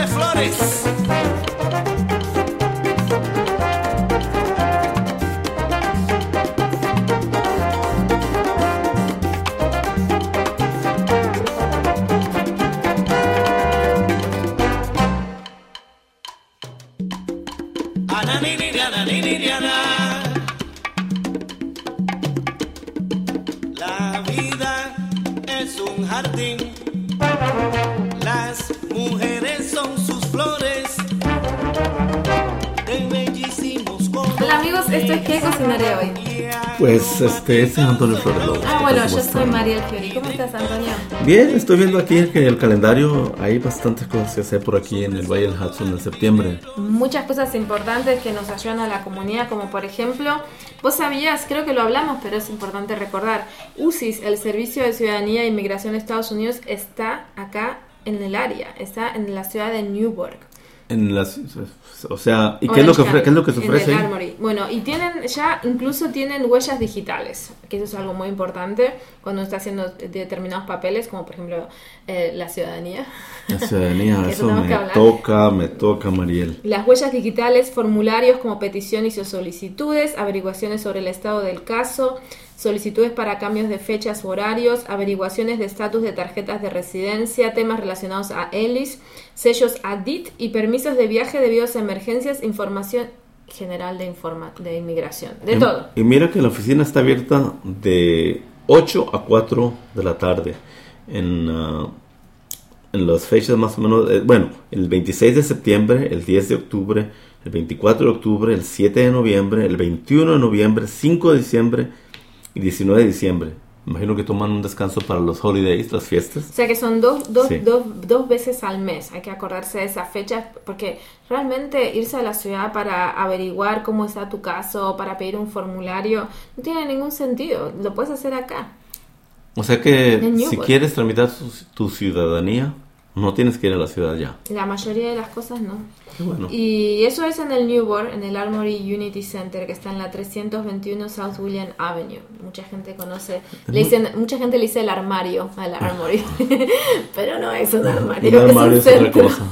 de flores. La vida es un jardín, las mujeres son sus flores, de bellísimos colores. Hola amigos, esto es ¿Qué cocinaré hoy? Pues este es Antonio Flores López. Bueno, yo soy Mariel Fiori. ¿Cómo estás, Antonio? Bien, estoy viendo aquí que en el calendario hay bastantes cosas que hacer por aquí en el Valle del Hudson en septiembre. Muchas cosas importantes que nos ayudan a la comunidad, como por ejemplo, vos sabías, creo que lo hablamos, pero es importante recordar, UCIS, el Servicio de Ciudadanía e Inmigración de Estados Unidos, está acá en el área, está en la ciudad de Newburgh. O sea, ¿y qué es lo que se ofrece en el ahí? Armory. Bueno, y incluso tienen huellas digitales, que eso es algo muy importante cuando está haciendo determinados papeles, como por ejemplo la ciudadanía. La ciudadanía, eso me toca, Mariel. Las huellas digitales, formularios como peticiones y solicitudes, averiguaciones sobre el estado del caso, solicitudes para cambios de fechas o horarios, averiguaciones de estatus de tarjetas de residencia, temas relacionados a ELIS, sellos ADIT y permisos de viaje debidos a emergencias, información general de inmigración, de todo. Y mira que la oficina está abierta de 8 a 4 de la tarde en las fechas más o menos, el 26 de septiembre, el 10 de octubre, el 24 de octubre, el 7 de noviembre, el 21 de noviembre, 5 de diciembre y 19 de diciembre. Imagino que toman un descanso para los holidays, las fiestas. O sea que son dos veces al mes. Hay que acordarse de esas fechas porque realmente irse a la ciudad para averiguar cómo está tu caso, para pedir un formulario, no tiene ningún sentido. Lo puedes hacer acá. O sea que si quieres tramitar tu ciudadanía, no tienes que ir a la ciudad ya. La mayoría de las cosas no. Qué bueno. Y eso es en el Newburgh, en el Armory Unity Center, que está en la 321 South William Avenue. Mucha gente conoce, mucha gente le dice el armario al Armory, pero no es un armario, Un armario es un centro. otra cosa.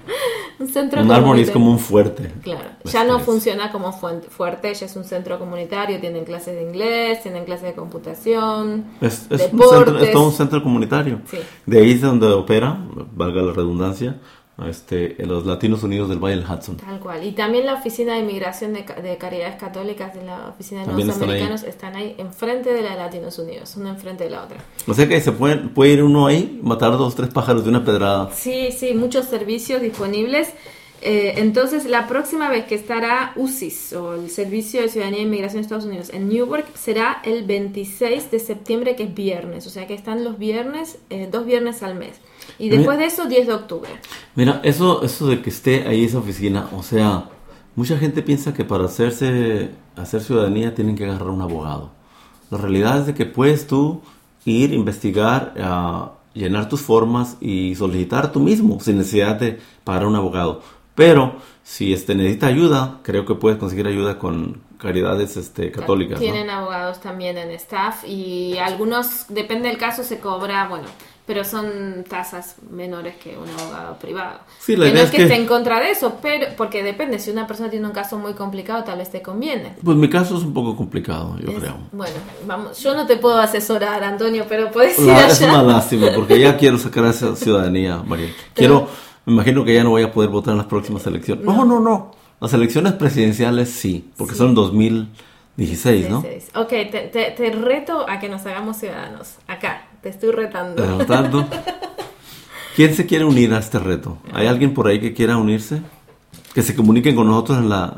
Un Armory es como un fuerte. Claro, ya no funciona como fuerte, ya es un centro comunitario, tienen clases de inglés, tienen clases de computación, deportes. Es todo un centro comunitario. Sí. De ahí es donde opera, valga la redundancia, en los Latinos Unidos del Valle del Hudson. Tal cual. Y también la Oficina de Inmigración de Caridades Católicas de la Oficina de Nuevos Americanos están ahí enfrente de la Latinos Unidos, una enfrente de la otra. O sea que se puede ir uno ahí, matar 2 o 3 pájaros de una pedrada. Sí, muchos servicios disponibles. Entonces, la próxima vez que estará UCIS, o el Servicio de Ciudadanía e Inmigración de Estados Unidos, en Newburgh, será el 26 de septiembre, que es viernes. O sea que están los viernes, 2 viernes al mes. Y después de eso, 10 de octubre. Mira, eso de que esté ahí esa oficina, o sea, mucha gente piensa que para hacer ciudadanía tienen que agarrar un abogado. La realidad es de que puedes tú ir, investigar, llenar tus formas y solicitar tú mismo, sin necesidad de pagar a un abogado. Pero si necesita ayuda, creo que puedes conseguir ayuda con Caridades Católicas. Tienen abogados también en staff y algunos, depende del caso, se cobra, pero son tasas menores que un abogado privado. Sí, la idea no es que esté en contra de eso, pero porque depende, si una persona tiene un caso muy complicado, tal vez te conviene. Pues mi caso es un poco complicado, yo creo. Bueno, vamos, yo no te puedo asesorar, Antonio, pero puedes ir allá. Es una lástima, porque ya quiero sacar esa ciudadanía, María. Me imagino que ya no voy a poder votar en las próximas elecciones. No. Las elecciones presidenciales sí, porque son 2016, ¿no? Ok, te reto a que nos hagamos ciudadanos. Acá, te estoy retando. ¿Quién se quiere unir a este reto? ¿Hay alguien por ahí que quiera unirse? Que se comuniquen con nosotros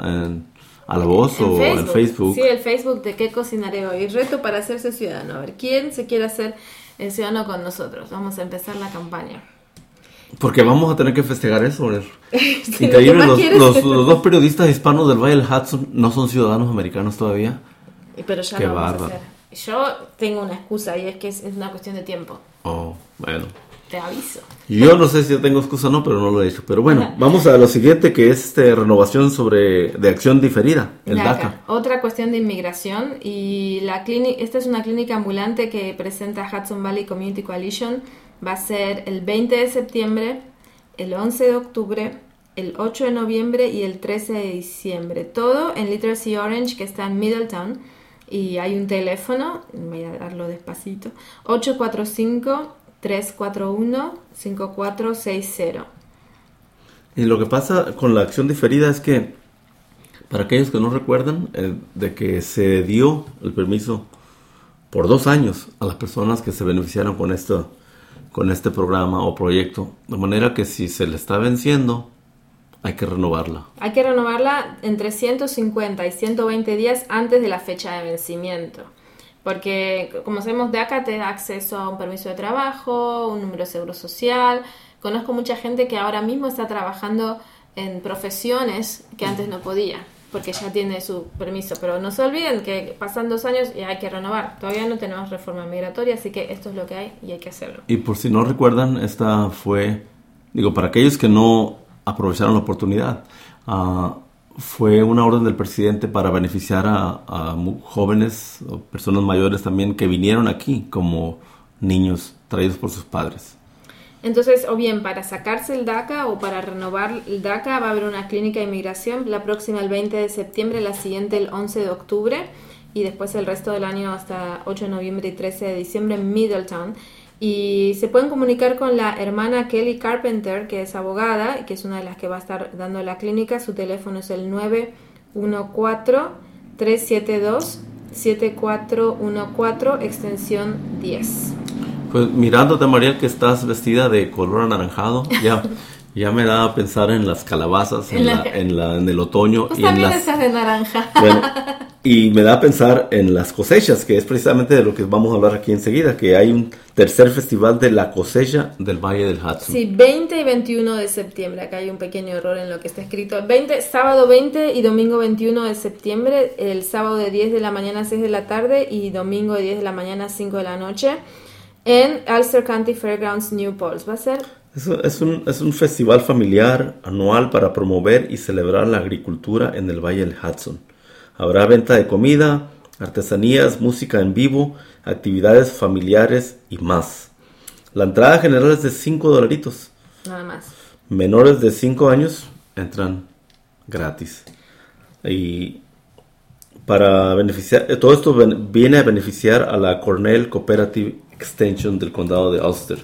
a la voz o en Facebook. Sí, el Facebook de ¿Qué cocinaré hoy? Reto para hacerse ciudadano. A ver, ¿quién se quiere hacer ciudadano con nosotros? Vamos a empezar la campaña. Porque vamos a tener que festejar eso. Sí, increíble, los 2 periodistas hispanos del Valle del Hudson no son ciudadanos americanos todavía. Pero ya Qué lo vamos bárbaro. a hacer. Yo tengo una excusa y es que es una cuestión de tiempo. Oh, bueno. Te aviso. Yo no sé si yo tengo excusa o no, pero no lo he hecho. Pero bueno, vamos a lo siguiente, que es renovación de acción diferida, el DACA. Otra cuestión de inmigración, y esta es una clínica ambulante que presenta Hudson Valley Community Coalition. Va a ser el 20 de septiembre el 11 de octubre, el 8 de noviembre y el 13 de diciembre. Todo en Literacy Orange, que está en Middletown. Y hay un teléfono, voy a darlo despacito, 845-341-5460. Y lo que pasa con la acción diferida es que, para aquellos que no recuerdan, de que se dio el permiso por 2 años a las personas que se beneficiaron con este programa o proyecto. De manera que si se le está venciendo, hay que renovarla. Hay que renovarla entre 150 y 120 días antes de la fecha de vencimiento. Porque, como sabemos, DACA te da acceso a un permiso de trabajo, un número de seguro social. Conozco mucha gente que ahora mismo está trabajando en profesiones que antes no podía, porque ya tiene su permiso. Pero no se olviden que pasan 2 años y hay que renovar. Todavía no tenemos reforma migratoria, así que esto es lo que hay y hay que hacerlo. Y por si no recuerdan, esta fue, para aquellos que no aprovecharon la oportunidad, fue una orden del presidente para beneficiar a jóvenes o personas mayores también que vinieron aquí como niños traídos por sus padres. Entonces, o bien para sacarse el DACA o para renovar el DACA, va a haber una clínica de inmigración, la próxima el 20 de septiembre, la siguiente el 11 de octubre y después el resto del año hasta 8 de noviembre y 13 de diciembre en Middletown. Y se pueden comunicar con la hermana Kelly Carpenter, que es abogada y que es una de las que va a estar dando la clínica. Su teléfono es el 914-372-7414, extensión 10. Pues mirándote, Mariel, que estás vestida de color anaranjado, ya me da a pensar en las calabazas, en el otoño. Pues y también estás de naranja. Bueno, y me da a pensar en las cosechas, que es precisamente de lo que vamos a hablar aquí enseguida, que hay un tercer festival de la cosecha del Valle del Hudson. Sí, 20 y 21 de septiembre. Acá hay un pequeño error en lo que está escrito. Sábado 20 y domingo 21 de septiembre. El sábado de 10 de la mañana a 6 de la tarde y domingo de 10 de la mañana a 5 de la noche en Ulster County Fairgrounds, New Paltz. Va a ser... Es un festival familiar anual para promover y celebrar la agricultura en el Valle del Hudson. Habrá venta de comida, artesanías, música en vivo, actividades familiares y más. La entrada general es de $5. Nada más. Menores de 5 años entran gratis. Y para beneficiar, todo esto viene a beneficiar a la Cornell Cooperative Extension del condado de Ulster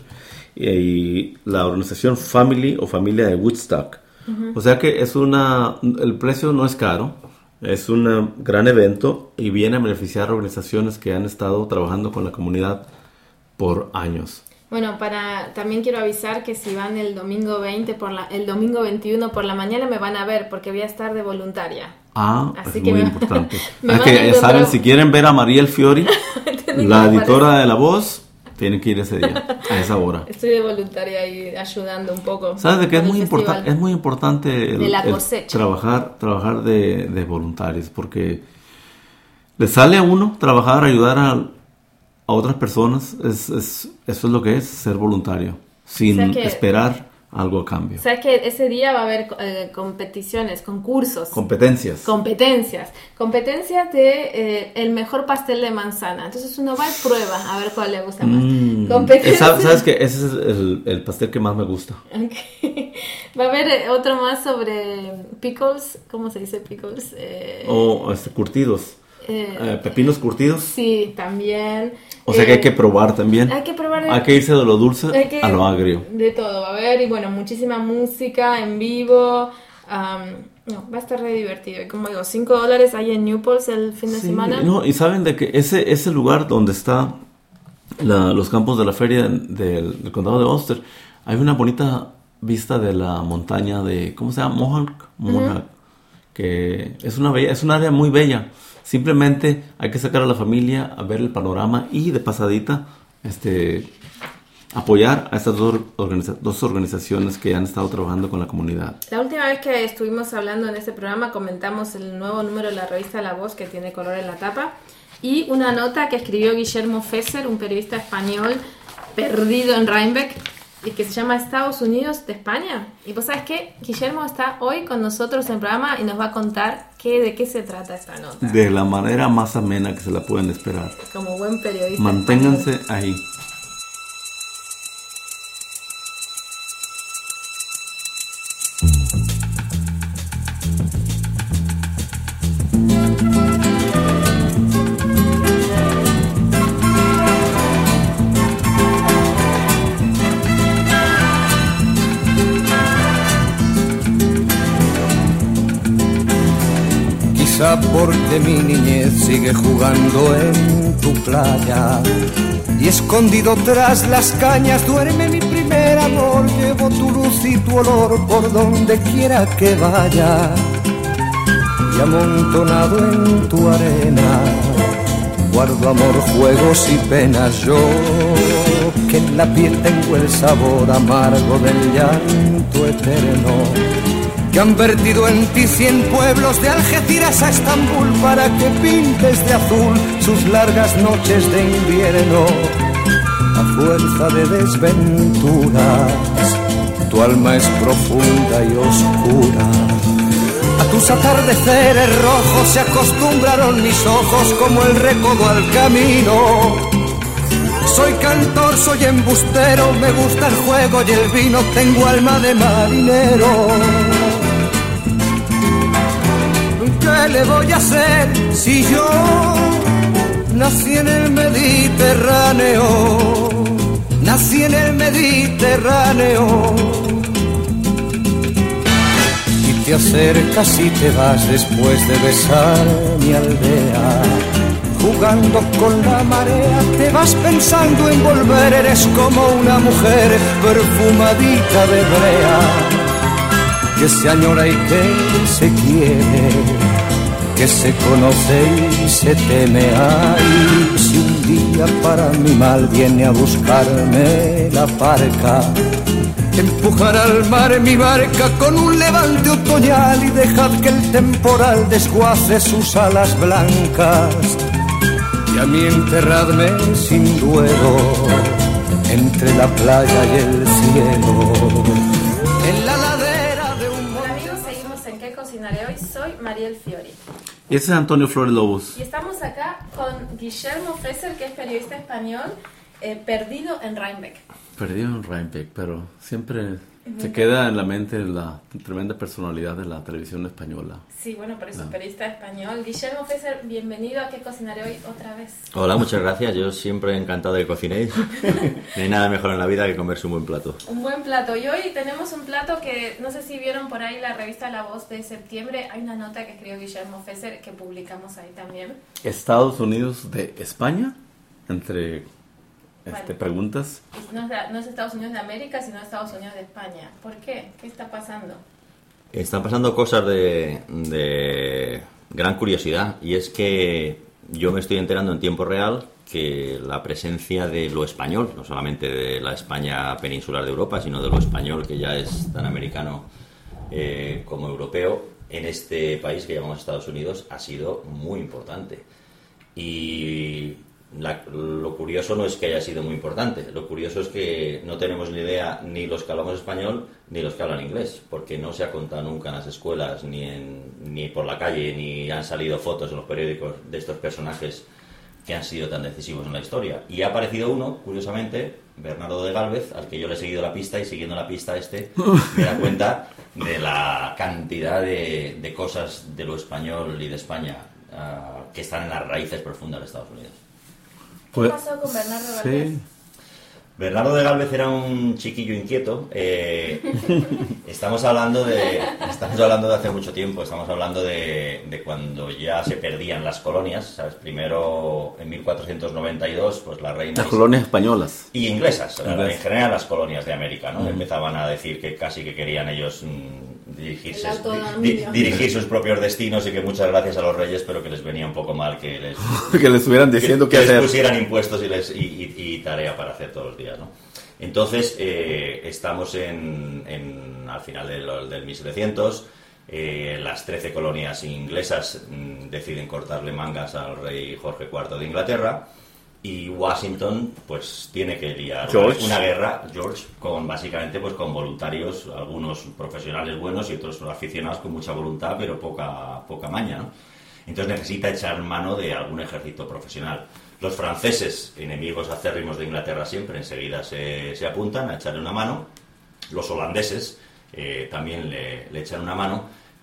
y la organización Family o Familia de Woodstock. Uh-huh. O sea que el precio no es caro. Es un gran evento y viene a beneficiar a organizaciones que han estado trabajando con la comunidad por años. Bueno, también quiero avisar que si van el domingo 21 por la mañana me van a ver porque voy a estar de voluntaria. Así es que muy importante. Ya saben, si quieren ver a Mariel Fiori, la editora de La Voz, tienen que ir ese día, a esa hora. Estoy de voluntaria y ayudando un poco. ¿Sabes de qué es muy importante? Es muy importante de la cosecha. Trabajar de voluntarios, porque le sale a uno trabajar, ayudar a otras personas. Eso es lo que es ser voluntario, sin esperar algo a cambio. ¿Sabes que ese día va a haber competiciones, concursos? Competencias de el mejor pastel de manzana. Entonces uno va y prueba a ver cuál le gusta más. ¿Sabes qué? Ese es el pastel que más me gusta. Okay. Va a haber otro más sobre pickles. ¿Cómo se dice pickles? Curtidos. Pepinos curtidos. Sí, también. O sea que hay que probar también. Hay que irse de lo dulce a lo agrio. De todo va a haber. Y bueno, muchísima música en vivo. Va a estar re divertido. Y como digo, $5 hay en New Paltz el fin de semana. No, y saben de que ese lugar donde está los campos de la feria del condado de Ulster, hay una bonita vista de la montaña de, ¿cómo se llama? Mohawk. Uh-huh. Que es un área muy bella. Simplemente hay que sacar a la familia a ver el panorama y de pasadita apoyar a estas dos organizaciones que han estado trabajando con la comunidad. La última vez que estuvimos hablando en este programa comentamos el nuevo número de la revista La Voz, que tiene color en la tapa, y una nota que escribió Guillermo Fesser, un periodista español perdido en Rhinebeck, y que se llama Estados Unidos de España. Y pues ¿sabes qué? Guillermo está hoy con nosotros en el programa y nos va a contar de qué se trata esta nota. De la manera más amena que se la pueden esperar. Como buen periodista. Manténganse ahí. prisa porque mi niñez sigue jugando en tu playa. Y escondido tras las cañas duerme mi primer amor. Llevo tu luz y tu olor por donde quiera que vaya. Y amontonado en tu arena guardo amor, juegos y penas. Yo que en la piel tengo el sabor amargo del llanto eterno, que han vertido en ti 100 pueblos de Algeciras a Estambul para que pintes de azul sus largas noches de invierno. A fuerza de desventuras, tu alma es profunda y oscura. A tus atardeceres rojos se acostumbraron mis ojos como el recodo al camino. Soy cantor, soy embustero, me gusta el juego y el vino, tengo alma de marinero. ¿Qué le voy a hacer si yo nací en el Mediterráneo? Nací en el Mediterráneo. Y te acercas y te vas después de besar mi aldea. Jugando con la marea, te vas pensando en volver. Eres como una mujer perfumadita de brea, que se añora y que se quiere, que se conoce y se teme. Ay, si un día para mi mal viene a buscarme la parca, empujar al mar mi barca con un levante otoñal y dejad que el temporal desguace sus alas blancas. Y a mí enterradme sin duelo entre la playa y el cielo, en la ladera de un... Hola amigos, seguimos en ¿Qué cocinaré hoy? Soy Mariel Fiori. Y ese es Antonio Flores Lobos. Y estamos acá con Guillermo Fesser, que es periodista español, perdido en Rhinebeck. Perdido en Rhinebeck, pero siempre se queda en la mente la tremenda personalidad de la televisión española. Sí, bueno, por eso es periodista español. Guillermo Fesser, bienvenido a ¿Qué cocinaré hoy? Otra vez. Hola, muchas gracias. Yo siempre encantado de que cocinéis. No hay nada mejor en la vida que comerse un buen plato. Un buen plato. Y hoy tenemos un plato que, no sé si vieron por ahí la revista La Voz de septiembre. Hay una nota que escribió Guillermo Fesser que publicamos ahí también. Estados Unidos de España, entre Vale. preguntas. No es Estados Unidos de América, sino Estados Unidos de España. ¿Por qué? ¿Qué está pasando? Están pasando cosas de gran curiosidad, y es que yo me estoy enterando en tiempo real que la presencia de lo español, no solamente de la España peninsular de Europa, sino de lo español, que ya es tan americano como europeo, en este país que llamamos Estados Unidos, ha sido muy importante. Y lo curioso no es que haya sido muy importante, lo curioso es que no tenemos ni idea ni los que hablamos español ni los que hablan inglés, porque no se ha contado nunca en las escuelas ni por la calle, ni han salido fotos en los periódicos de estos personajes que han sido tan decisivos en la historia. Y ha aparecido uno, curiosamente, Bernardo de Gálvez, al que yo le he seguido la pista, y siguiendo la pista me da cuenta de la cantidad de cosas de lo español y de España que están en las raíces profundas de Estados Unidos. ¿Qué pasó con Bernardo de Gálvez? Sí. Bernardo de Gálvez era un chiquillo inquieto. Estamos hablando de hace mucho tiempo. Estamos hablando de cuando ya se perdían las colonias, ¿sabes? Primero, en 1492, pues la reina... Las colonias españolas. Y inglesas, en general las colonias de América, ¿no? Empezaban a decir que casi que querían ellos dirigir sus propios destinos, y que muchas gracias a los reyes, pero que les venía un poco mal que les... que les estuvieran diciendo que hacer. les pusieran impuestos y tarea para hacer todos los días, ¿no? Entonces, estamos al final del 1700, las 13 colonias inglesas deciden cortarle mangas al rey Jorge IV de Inglaterra, y Washington pues tiene que liar una guerra, George, básicamente pues con voluntarios, algunos profesionales buenos y otros aficionados con mucha voluntad pero poca maña, ¿no? Entonces necesita echar mano de algún ejército profesional. Los franceses, enemigos acérrimos de Inglaterra siempre, enseguida se apuntan a echarle una mano. Los holandeses también le echan una mano,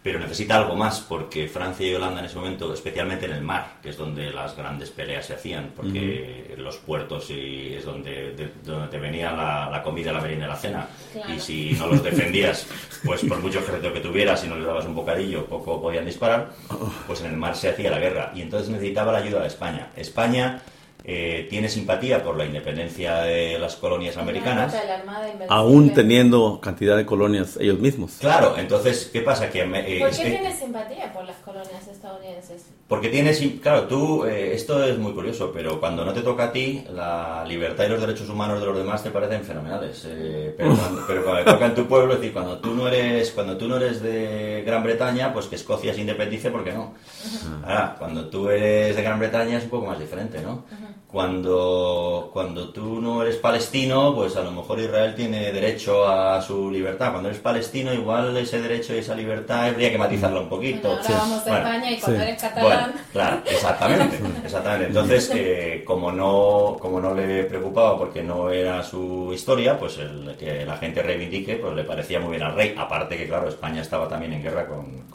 pero necesita algo más, porque Francia y Holanda en ese momento, especialmente en el mar, que es donde las grandes peleas se hacían, porque los puertos y es donde te venía la comida, la merienda y la cena, Claro. y si no los defendías, pues por mucho ejército que tuvieras, si no les dabas un bocadillo, poco podían disparar, pues en el mar se hacía la guerra, y entonces necesitaba la ayuda de España. España tiene simpatía por la independencia de las colonias americanas. La Armada Invencible. Aún teniendo cantidad de colonias ellos mismos. Claro, entonces, ¿qué pasa? Que ¿Por qué tienes simpatía por las colonias estadounidenses? porque tienes, claro, tú, esto es muy curioso, pero cuando no te toca a ti, la libertad y los derechos humanos de los demás te parecen fenomenales. Pero cuando te toca en tu pueblo, es decir, cuando tú no eres de Gran Bretaña, pues que Escocia se independice, ¿por qué no? Ahora, cuando tú eres de Gran Bretaña es un poco más diferente, ¿no? Cuando tú no eres palestino, pues a lo mejor Israel tiene derecho a su libertad. Cuando eres palestino, igual ese derecho y esa libertad habría que matizarlo un poquito. Bueno, ahora vamos a Bueno, España y cuando sí. eres catalán... bueno, claro, exactamente. Entonces, como no le preocupaba porque no era su historia, pues que la gente reivindique, pues le parecía muy bien al rey. Aparte que, claro, España estaba también en guerra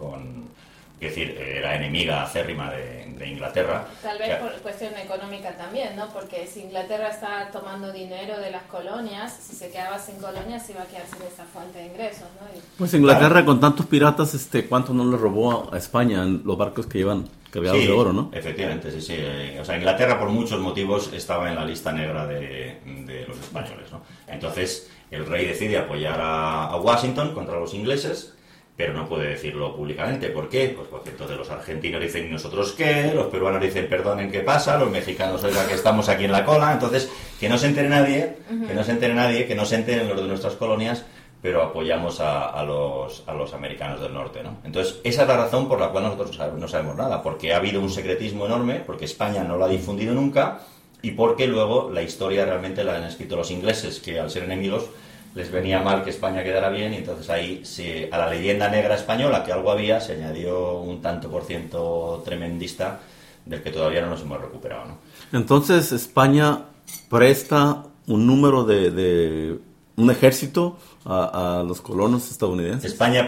es decir, era enemiga acérrima de Inglaterra. Tal vez por cuestión económica también, ¿no? Porque si Inglaterra está tomando dinero de las colonias, si se quedaba sin colonias, se iba a quedar sin esa fuente de ingresos, ¿no? Pues Inglaterra con tantos piratas, ¿cuánto no le robó a España en los barcos que llevan cargados Sí, de oro, no? efectivamente, sí. O sea, Inglaterra por muchos motivos estaba en la lista negra de los españoles, ¿no? Entonces, el rey decide apoyar a Washington contra los ingleses, pero no puede decirlo públicamente. ¿Por qué? Pues porque entonces los argentinos dicen, ¿y nosotros qué? Los peruanos dicen, perdonen, ¿qué pasa? Los mexicanos, oiga, que estamos aquí en la cola. Entonces, que no se entere nadie, que no se enteren los de nuestras colonias, pero apoyamos a los americanos del norte, ¿no? Entonces, esa es la razón por la cual nosotros no sabemos nada, porque ha habido un secretismo enorme, porque España no lo ha difundido nunca, y porque luego la historia realmente la han escrito los ingleses, que al ser enemigos les venía mal que España quedara bien, y entonces ahí a la leyenda negra española, que algo había, se añadió un tanto por ciento tremendista del que todavía no nos hemos recuperado, ¿no? Entonces España presta un número de un ejército a los colonos estadounidenses. España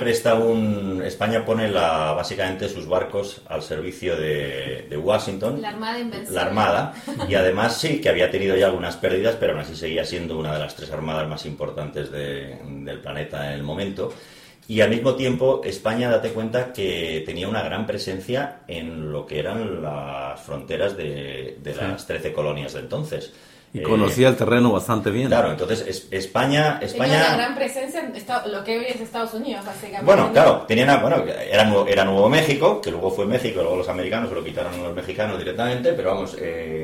pone básicamente sus barcos al servicio de Washington. La Armada Invencible. La Armada. Y además sí, que había tenido ya algunas pérdidas, pero aún así seguía siendo una de las 3 armadas más importantes del planeta en el momento. Y al mismo tiempo, España, date cuenta que tenía una gran presencia en lo que eran las fronteras de las 13 colonias de entonces. Y conocía el terreno bastante bien. Claro, entonces España... Tenía una gran presencia en lo que hoy es Estados Unidos, básicamente. Bueno, claro, era Nuevo México, que luego fue México, luego los americanos se lo quitaron a los mexicanos directamente, pero vamos...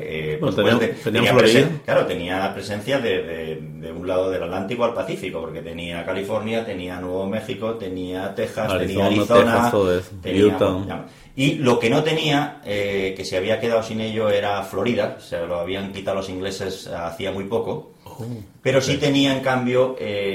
tenía presencia de un lado del Atlántico al Pacífico, porque tenía California, tenía Nuevo México, tenía Texas, tenía Arizona, Texas, todo eso. Utah. Y lo que no tenía, que se había quedado sin ello, era Florida. Se lo habían quitado los ingleses hacía muy poco. Pero sí tenía, en cambio,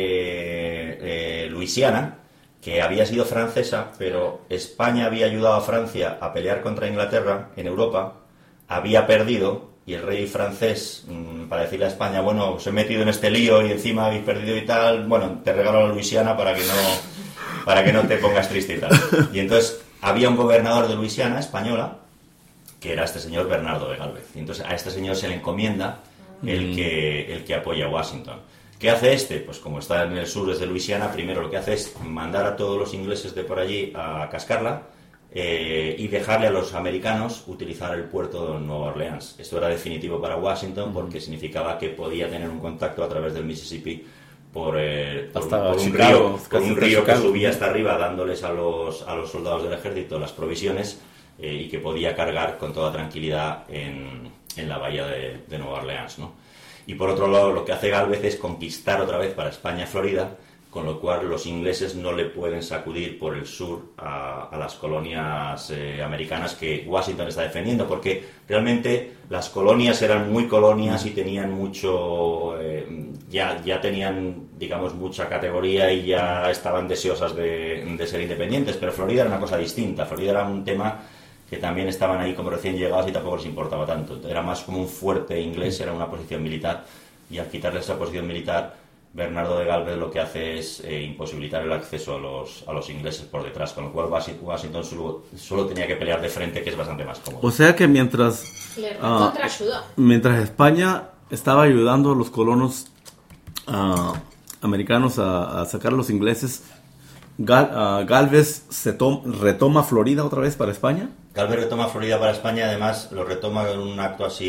Luisiana, que había sido francesa, pero España había ayudado a Francia a pelear contra Inglaterra en Europa, había perdido, y el rey francés, para decirle a España, bueno, os he metido en este lío y encima habéis perdido y tal, bueno, te regalo la Luisiana para que no te pongas triste y tal. Y entonces había un gobernador de Luisiana, española, que era este señor Bernardo de Gálvez. Y entonces a este señor se le encomienda el que apoya a Washington. ¿Qué hace este? Pues como está en el sur desde Luisiana, primero lo que hace es mandar a todos los ingleses de por allí a cascarla y dejarle a los americanos utilizar el puerto de Nueva Orleans. Esto era definitivo para Washington porque significaba que podía tener un contacto a través del Mississippi por un río que subía hasta arriba, dándoles a los soldados del ejército las provisiones y que podía cargar con toda tranquilidad en la bahía de Nueva Orleans, ¿no? Y por otro lado, lo que hace Gálvez es conquistar otra vez para España Florida, con lo cual los ingleses no le pueden sacudir por el sur a las colonias americanas que Washington está defendiendo, porque realmente las colonias eran muy colonias y tenían mucho, ya tenían, digamos, mucha categoría y ya estaban deseosas de ser independientes, pero Florida era una cosa distinta. Florida era un tema que también estaban ahí como recién llegados y tampoco les importaba tanto. Era más como un fuerte inglés, era una posición militar, y al quitarle esa posición militar Bernardo de Gálvez lo que hace es imposibilitar el acceso a los ingleses por detrás, con lo cual Washington solo tenía que pelear de frente, que es bastante más cómodo. O sea que mientras España estaba ayudando a los colonos americanos a sacar a los ingleses, Gálvez retoma Florida otra vez para España. Gálvez retoma Florida para España, además lo retoma en un acto así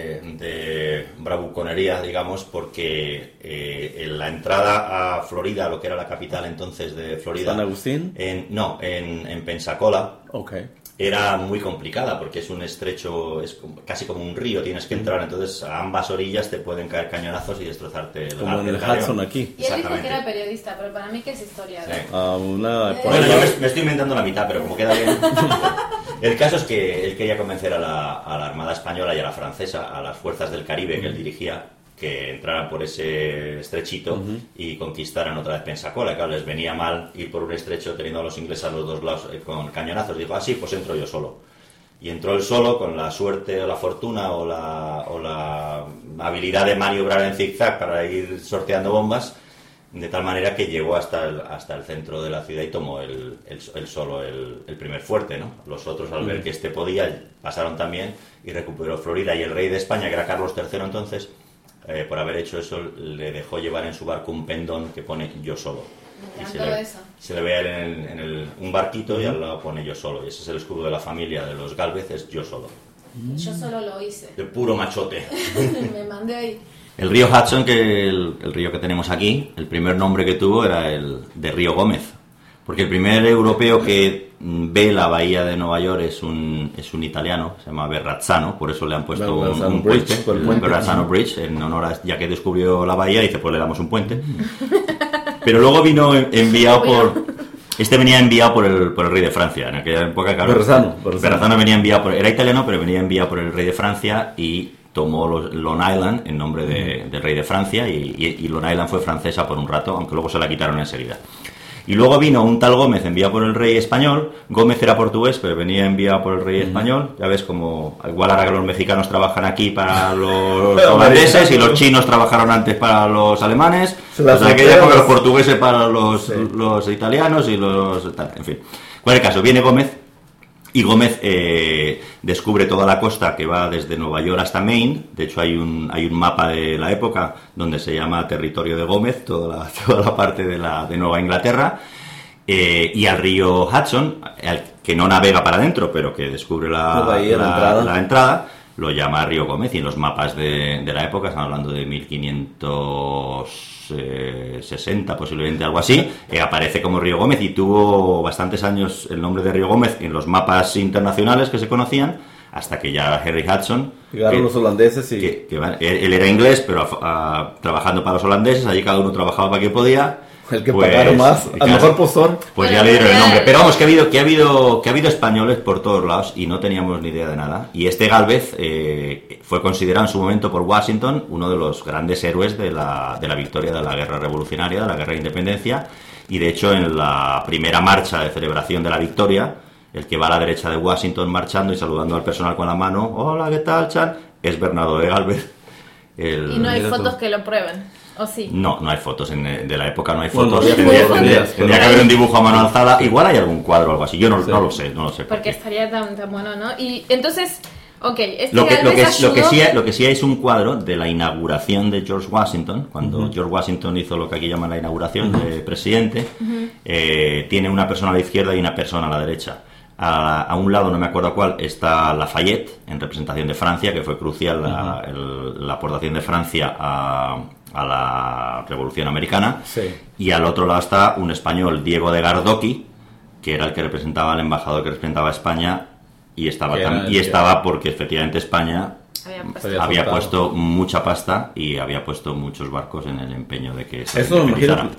de bravuconería, digamos, porque en la entrada a Florida, lo que era la capital entonces de Florida, ¿San Agustín? En Pensacola, Okay. era muy complicada porque es un estrecho, casi como un río, tienes que entrar, entonces a ambas orillas te pueden caer cañonazos y destrozarte como en el Hudson aquí. Y él dijo que era periodista, pero para mí que es historiador. Sí. Bueno, yo me estoy inventando la mitad, pero como queda bien. El caso es que él quería convencer a la Armada Española y a la francesa, a las fuerzas del Caribe que él dirigía, que entraran por ese estrechito y conquistaran otra vez Pensacola. Claro, les venía mal ir por un estrecho teniendo a los ingleses a los dos lados con cañonazos. Dijo, sí, pues entro yo solo. Y entró él solo con la suerte o la fortuna o la habilidad de maniobrar en zigzag para ir sorteando bombas, de tal manera que llegó hasta el centro de la ciudad y tomó el solo el primer fuerte, ¿no? Los otros, al ver que podía, pasaron también y recuperó Florida. Y el rey de España, que era Carlos III entonces, por haber hecho eso, le dejó llevar en su barco un pendón que pone yo solo. Se le ve en un barquito y al lado pone yo solo. Y ese es el escudo de la familia de los Gálvez, es yo solo. Yo solo lo hice. De puro machote. Me mandé ahí. El río Hudson, que el río que tenemos aquí, el primer nombre que tuvo era el de Río Gómez. Porque el primer europeo que ve la bahía de Nueva York es un italiano, se llama Verrazzano, por eso le han puesto un puente, el Verrazzano Bridge, en honor a, ya que descubrió la bahía, dice, pues le damos un puente. Pero luego vino enviado venía enviado por el rey de Francia, en aquella época, claro. Verrazzano venía enviado era italiano, pero venía enviado por el rey de Francia y tomó Long Island en nombre del rey de Francia y Long Island fue francesa por un rato, aunque luego se la quitaron enseguida. Y luego vino un tal Gómez enviado por el rey español. Gómez era portugués, pero venía enviado por el rey español. Ya ves como igual ahora que los mexicanos trabajan aquí para los holandeses y los chinos trabajaron antes para los alemanes. En aquella época los portugueses para los italianos y en fin. ¿Cuál es el caso? Viene Gómez y Gómez descubre toda la costa que va desde Nueva York hasta Maine. De hecho hay un mapa de la época donde se llama Territorio de Gómez, toda la parte de Nueva Inglaterra, y al río Hudson, que no navega para adentro, pero que descubre la entrada, lo llama Río Gómez, y en los mapas de la época, están hablando de 1560, posiblemente algo así, aparece como Río Gómez, y tuvo bastantes años el nombre de Río Gómez en los mapas internacionales que se conocían, hasta que ya Henry Hudson... Llegaron los holandeses y... él era inglés, pero trabajando para los holandeses, allí cada uno trabajaba para que podía... El que pagaron más, al mejor postor. Pues ya le dieron el nombre. Pero vamos, que ha habido españoles por todos lados y no teníamos ni idea de nada. Y este Gálvez fue considerado en su momento por Washington uno de los grandes héroes de la victoria de la guerra revolucionaria, de la guerra de independencia. Y de hecho, en la primera marcha de celebración de la victoria, el que va a la derecha de Washington marchando y saludando al personal con la mano, hola, ¿qué tal, Chan? Es Bernardo de Gálvez. Y no hay fotos que lo prueben. ¿O sí? No hay fotos de la época, no hay fotos. Tendría que haber un dibujo a mano alzada. Igual hay algún cuadro o algo así. Yo no lo sé. Porque estaría tan bueno, ¿no? Y entonces, ok, lo que sí es un cuadro de la inauguración de George Washington, cuando George Washington hizo lo que aquí llaman la inauguración de presidente. Tiene una persona a la izquierda y una persona a la derecha. A un lado, no me acuerdo cuál, está Lafayette, en representación de Francia, que fue crucial la aportación de Francia a la Revolución Americana. Sí. Y al otro lado está un español, Diego de Gardoqui, que era el que representaba al embajador que representaba a España, y estaba porque efectivamente España había puesto mucha pasta y había puesto muchos barcos en el empeño de que se independizara.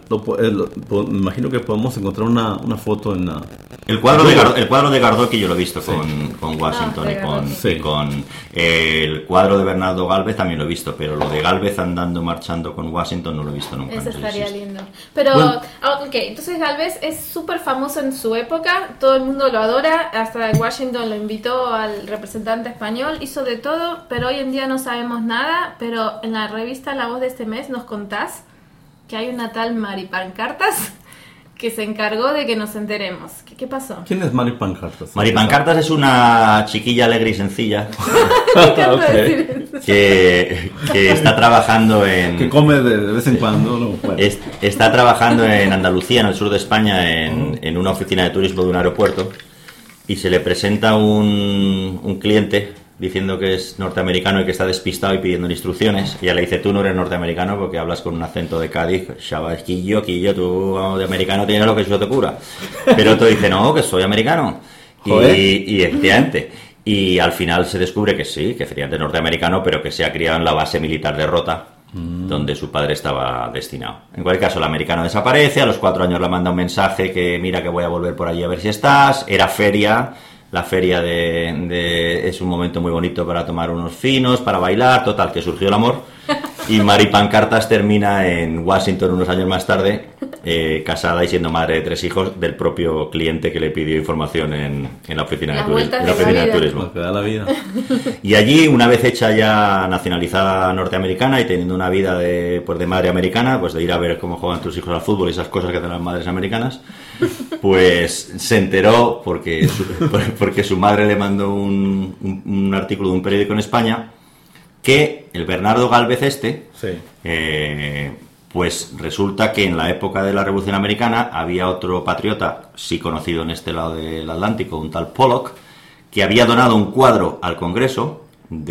Me imagino que podemos encontrar una foto en la... El cuadro de Gardoqui yo lo he visto con Washington y con el cuadro de Bernardo Gálvez también lo he visto, pero lo de Gálvez marchando con Washington no lo he visto nunca. Eso estaría lindo. Pero, entonces Gálvez es súper famoso en su época, todo el mundo lo adora, hasta Washington lo invitó al representante español, hizo de todo, pero hoy en día no sabemos nada, pero en la revista La Voz de este mes nos contás que hay una tal Mari Pancartas que se encargó de que nos enteremos. ¿Qué pasó? ¿Quién es Mari Pancartas? Mari Pancartas es una chiquilla alegre y sencilla Me encanta Ok. decir eso. que está trabajando en... Que come de vez en cuando. No, bueno. Está trabajando en Andalucía, en el sur de España, en una oficina de turismo de un aeropuerto, y se le presenta un cliente diciendo que es norteamericano y que está despistado y pidiendo instrucciones. Y ella le dice: tú no eres norteamericano porque hablas con un acento de Cádiz, chavasquillo, tú de americano tienes lo que eso te cura. Pero otro dice: no, que soy americano. Y efectivamente. Y al final se descubre que sí, que efectivamente es norteamericano, pero que se ha criado en la base militar de Rota, donde su padre estaba destinado. En cualquier caso, el americano desaparece, a los 4 años le manda un mensaje que mira que voy a volver por allí a ver si estás. Era feria, la feria es un momento muy bonito para tomar unos finos, para bailar, total, que surgió el amor. Y Mari Pancartas termina en Washington unos años más tarde, casada y siendo madre de 3 hijos del propio cliente que le pidió información en la oficina de Las turismo. vueltas En la de la oficina de vida. turismo. Lo que da la vida. Y allí, una vez hecha ya nacionalizada norteamericana y teniendo una vida de madre americana, pues de ir a ver cómo juegan tus hijos al fútbol y esas cosas que hacen las madres americanas, pues se enteró porque su madre le mandó un artículo de un periódico en España que el Bernardo Gálvez Sí. pues resulta que en la época de la Revolución Americana había otro patriota, sí conocido en este lado del Atlántico, un tal Pollock, que había donado un cuadro al Congreso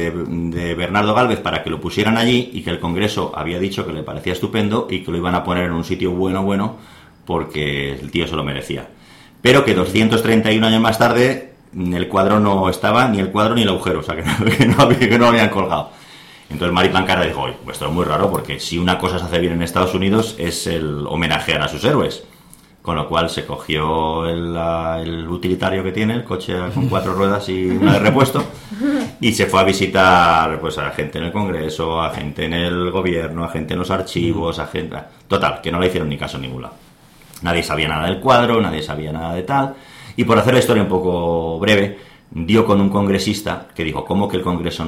de Bernardo Gálvez para que lo pusieran allí, y que el Congreso había dicho que le parecía estupendo y que lo iban a poner en un sitio bueno porque el tío se lo merecía. Pero que 231 años más tarde el cuadro no estaba, ni el cuadro ni el agujero, o sea que no lo habían colgado. Entonces Mari Pancartas dijo: oye, pues esto es muy raro, porque si una cosa se hace bien en Estados Unidos es el homenajear a sus héroes. Con lo cual se cogió el utilitario que tiene, el coche con 4 ruedas y una de repuesto, y se fue a visitar pues a gente en el Congreso, a gente en el gobierno, a gente en los archivos, a gente... Total, que no le hicieron ni caso en ningún lado. Nadie sabía nada del cuadro, nadie sabía nada de tal. Y por hacer la historia un poco breve, dio con un congresista que dijo: ¿cómo que el Congreso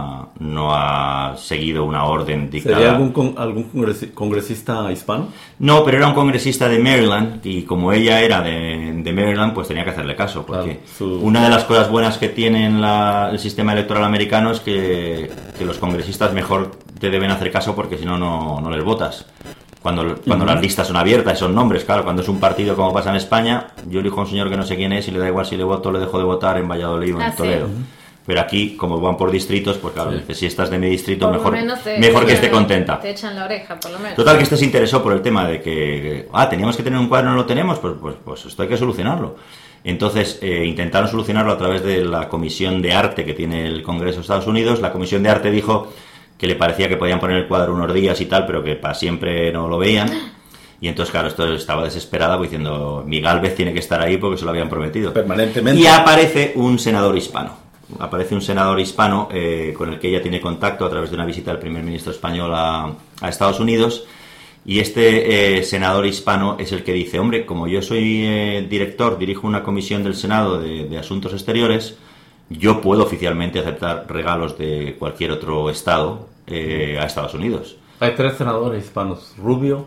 no ha seguido una orden dictada? ¿Sería algún congresista hispano? No, pero era un congresista de Maryland, y como ella era de Maryland, pues tenía que hacerle caso, porque Claro, una de las cosas buenas que tiene el sistema electoral americano es que los congresistas mejor te deben hacer caso, porque si no, no les votas. Cuando las listas son abiertas y son nombres, claro, cuando es un partido como pasa en España, yo elijo a un señor que no sé quién es y le da igual si le voto, le dejo de votar en Valladolid o en Ah, sí. Toledo. Pero aquí, como van por distritos, pues claro, dice, si estás de mi distrito, Por lo mejor menos que esté contenta. Te echan la oreja, por lo menos. Total, que este se interesó por el tema de que teníamos que tener un cuadro, no lo tenemos, pues esto hay que solucionarlo. Entonces intentaron solucionarlo a través de la Comisión de Arte que tiene el Congreso de Estados Unidos. La Comisión de Arte dijo que le parecía que podían poner el cuadro unos días y tal, pero que para siempre no lo veían. Y entonces, claro, esto estaba desesperada, pues, diciendo: mi Gálvez tiene que estar ahí porque se lo habían prometido. Permanentemente. Y aparece un senador hispano. Aparece un senador hispano con el que ella tiene contacto a través de una visita del primer ministro español a Estados Unidos. Y este senador hispano es el que dice: hombre, como yo soy dirijo una comisión del Senado de Asuntos Exteriores, yo puedo oficialmente aceptar regalos de cualquier otro estado a Estados Unidos. Hay 3 senadores hispanos: Rubio,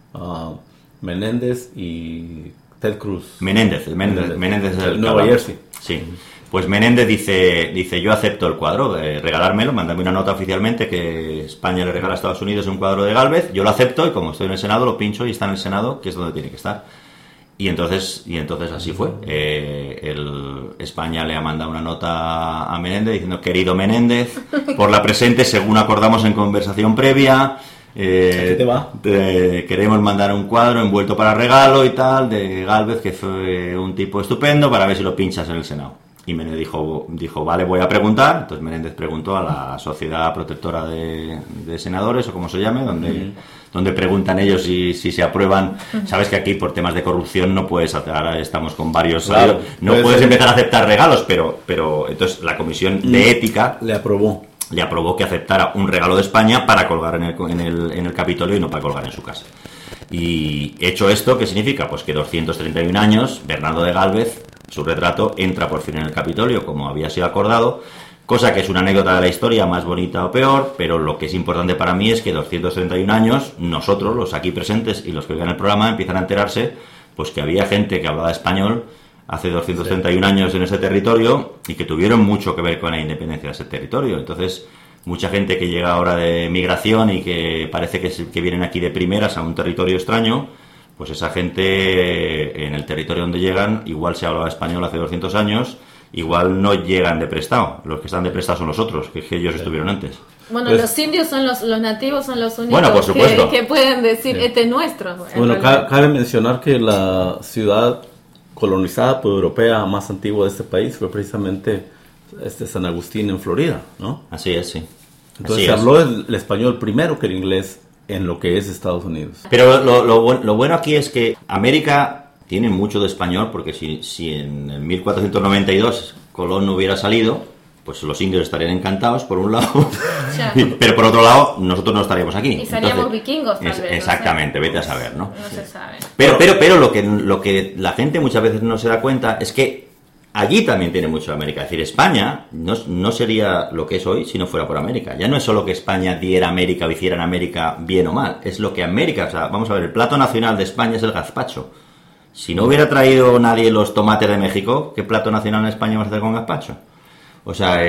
Menéndez y Ted Cruz. Menéndez es el Nueva que Jersey. Sí. Pues Menéndez dice: yo acepto el cuadro, regalármelo, mándame una nota oficialmente que España le regala a Estados Unidos un cuadro de Gálvez, yo lo acepto, y como estoy en el Senado lo pincho y está en el Senado, que es donde tiene que estar. Y entonces así fue. España le ha mandado una nota a Menéndez diciendo: querido Menéndez, por la presente, según acordamos en conversación previa, ¿Qué te va? queremos mandar un cuadro envuelto para regalo y tal de Gálvez, que fue un tipo estupendo, para ver si lo pinchas en el Senado. Y Menéndez dijo: vale, voy a preguntar. Entonces Menéndez preguntó a la Sociedad Protectora de Senadores, o como se llame, donde preguntan ellos si se aprueban. Sabes que aquí por temas de corrupción no puedes, ahora estamos con varios, Claro, no puedes empezar a aceptar regalos, pero entonces la Comisión de Ética Le aprobó que aceptara un regalo de España para colgar en el Capitolio y no para colgar en su casa. Y hecho esto, ¿qué significa? Pues que 231 años, Bernardo de Gálvez, su retrato, entra por fin en el Capitolio, como había sido acordado, cosa que es una anécdota de la historia, más bonita o peor, pero lo que es importante para mí es que 231 años, nosotros, los aquí presentes y los que oigan el programa, empiezan a enterarse pues que había gente que hablaba español hace 231 años en ese territorio y que tuvieron mucho que ver con la independencia de ese territorio. Entonces, mucha gente que llega ahora de migración y que parece que vienen aquí de primeras a un territorio extraño, pues esa gente en el territorio donde llegan, igual se hablaba español hace 200 años, igual no llegan de prestado. Los que están de prestado son los otros, que ellos estuvieron antes. Bueno, Pues- los indios son los nativos, son los únicos Bueno, por supuesto. que pueden decir, este es nuestro. en Bueno, realidad. cabe mencionar que la ciudad colonizada por europea más antigua de este país fue precisamente San Agustín en Florida, ¿no? Así es, sí. Entonces Así se es. habló el español primero que el inglés en lo que es Estados Unidos. Pero lo bueno aquí es que América tiene mucho de español, porque si en el 1492 Colón no hubiera salido, pues los indios estarían encantados, por un lado, Ya. pero por otro lado, nosotros no estaríamos aquí. Y seríamos Entonces, vikingos, tal vez, no sé. Exactamente, vete a saber, ¿no? No se sabe. Pero lo que la gente muchas veces no se da cuenta es que allí también tiene mucho América. Es decir, España no sería lo que es hoy si no fuera por América. Ya no es solo que España diera América o hiciera en América bien o mal. Es lo que América... O sea, vamos a ver, el plato nacional de España es el gazpacho. Si no hubiera traído nadie los tomates de México, ¿qué plato nacional en España vamos a hacer con gazpacho? O sea,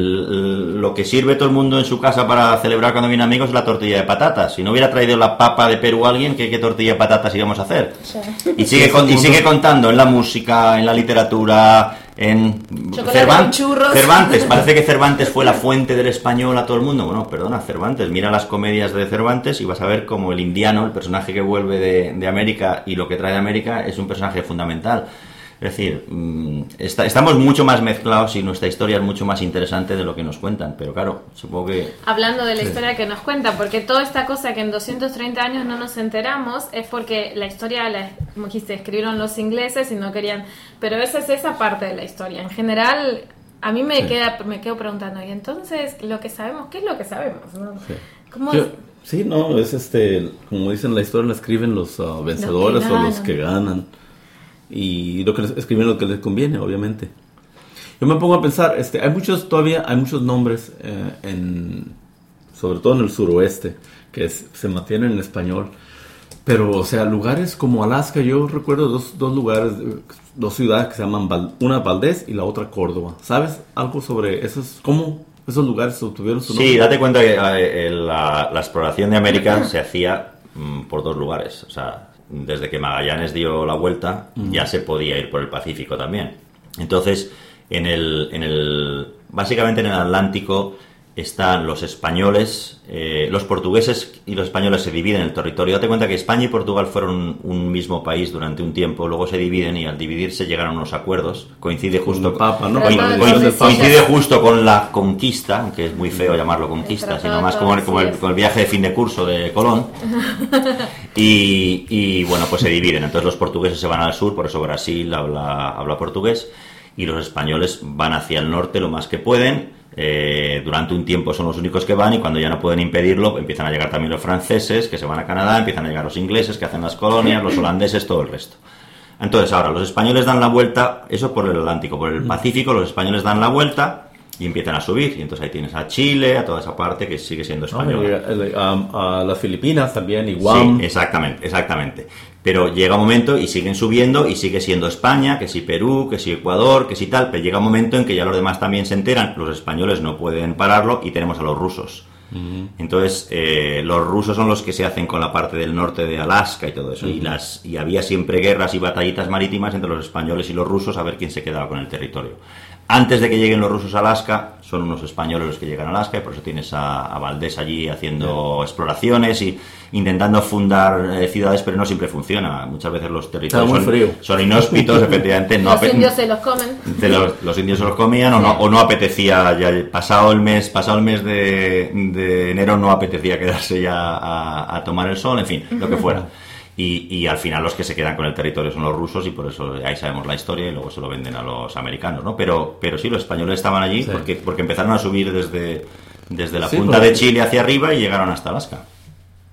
lo que sirve todo el mundo en su casa para celebrar cuando vienen amigos es la tortilla de patatas. Si no hubiera traído la papa de Perú alguien, ¿qué tortilla de patatas íbamos a hacer? Y sigue contando en la música, en la literatura, en Chocolate con churros. Cervantes. Parece que Cervantes fue la fuente del español a todo el mundo. Bueno, perdona, Cervantes. Mira las comedias de Cervantes y vas a ver cómo el indiano, el personaje que vuelve de América y lo que trae de América, es un personaje fundamental. Es decir, estamos mucho más mezclados y nuestra historia es mucho más interesante de lo que nos cuentan. Pero claro, supongo que... Hablando de la historia que nos cuentan, porque toda esta cosa que en 230 años no nos enteramos es porque la historia, como dijiste, escribieron los ingleses y no querían... Pero esa es esa parte de la historia. En general, a mí me quedo preguntando, y entonces, lo que sabemos, ¿qué es lo que sabemos? ¿No? Sí. ¿Cómo Sí, no, es como dicen, la historia la escriben los vencedores o los que ganan. Y lo que escriben lo que les conviene, obviamente. Yo me pongo a pensar, hay muchos nombres, sobre todo en el suroeste, que se mantienen en español. Pero, o sea, lugares como Alaska, yo recuerdo dos lugares, dos ciudades que se llaman, una Valdés y la otra Córdoba. ¿Sabes algo sobre esos, cómo esos lugares obtuvieron su nombre? Sí, date cuenta que la exploración de América se hacía por dos lugares. O sea, desde que Magallanes dio la vuelta, ya se podía ir por el Pacífico también. Entonces, básicamente en el Atlántico están los españoles, los portugueses y los españoles se dividen el territorio. Date cuenta que España y Portugal fueron un mismo país durante un tiempo, luego se dividen y al dividirse llegaron a unos acuerdos. Coincide justo el Papa, ¿no? coincide justo con la conquista, aunque es muy feo llamarlo conquista, sino más como el viaje de fin de curso de Colón. Y bueno, pues se dividen. Entonces los portugueses se van al sur, por eso Brasil habla portugués, y los españoles van hacia el norte lo más que pueden. Durante un tiempo son los únicos que van y cuando ya no pueden impedirlo empiezan a llegar también los franceses que se van a Canadá, empiezan a llegar los ingleses que hacen las colonias, los holandeses, todo el resto. Entonces ahora los españoles dan la vuelta, eso por el Atlántico, por el Pacífico los españoles dan la vuelta y empiezan a subir, y entonces ahí tienes a Chile, a toda esa parte que sigue siendo española. A las Filipinas también, y Guam. Sí, exactamente. Pero llega un momento y siguen subiendo y sigue siendo España, que si Perú, que si Ecuador, que si tal, pero llega un momento en que ya los demás también se enteran, los españoles no pueden pararlo y tenemos a los rusos. Entonces, los rusos son los que se hacen con la parte del norte de Alaska y todo eso. Y había siempre guerras y batallitas marítimas entre los españoles y los rusos a ver quién se quedaba con el territorio. Antes de que lleguen los rusos a Alaska, son unos españoles los que llegan a Alaska, y por eso tienes a Valdés allí haciendo exploraciones y intentando fundar ciudades, pero no siempre funciona. Muchas veces los territorios son inhóspitos, efectivamente. Los indios se los comen. Los indios se los comían o no apetecía, ya pasado el mes de enero no apetecía quedarse ya a tomar el sol, en fin, lo que fuera. Y al final los que se quedan con el territorio son los rusos, y por eso ahí sabemos la historia y luego se lo venden a los americanos, ¿no? Pero sí, los españoles estaban allí porque empezaron a subir desde la punta de Chile hacia arriba y llegaron hasta Alaska.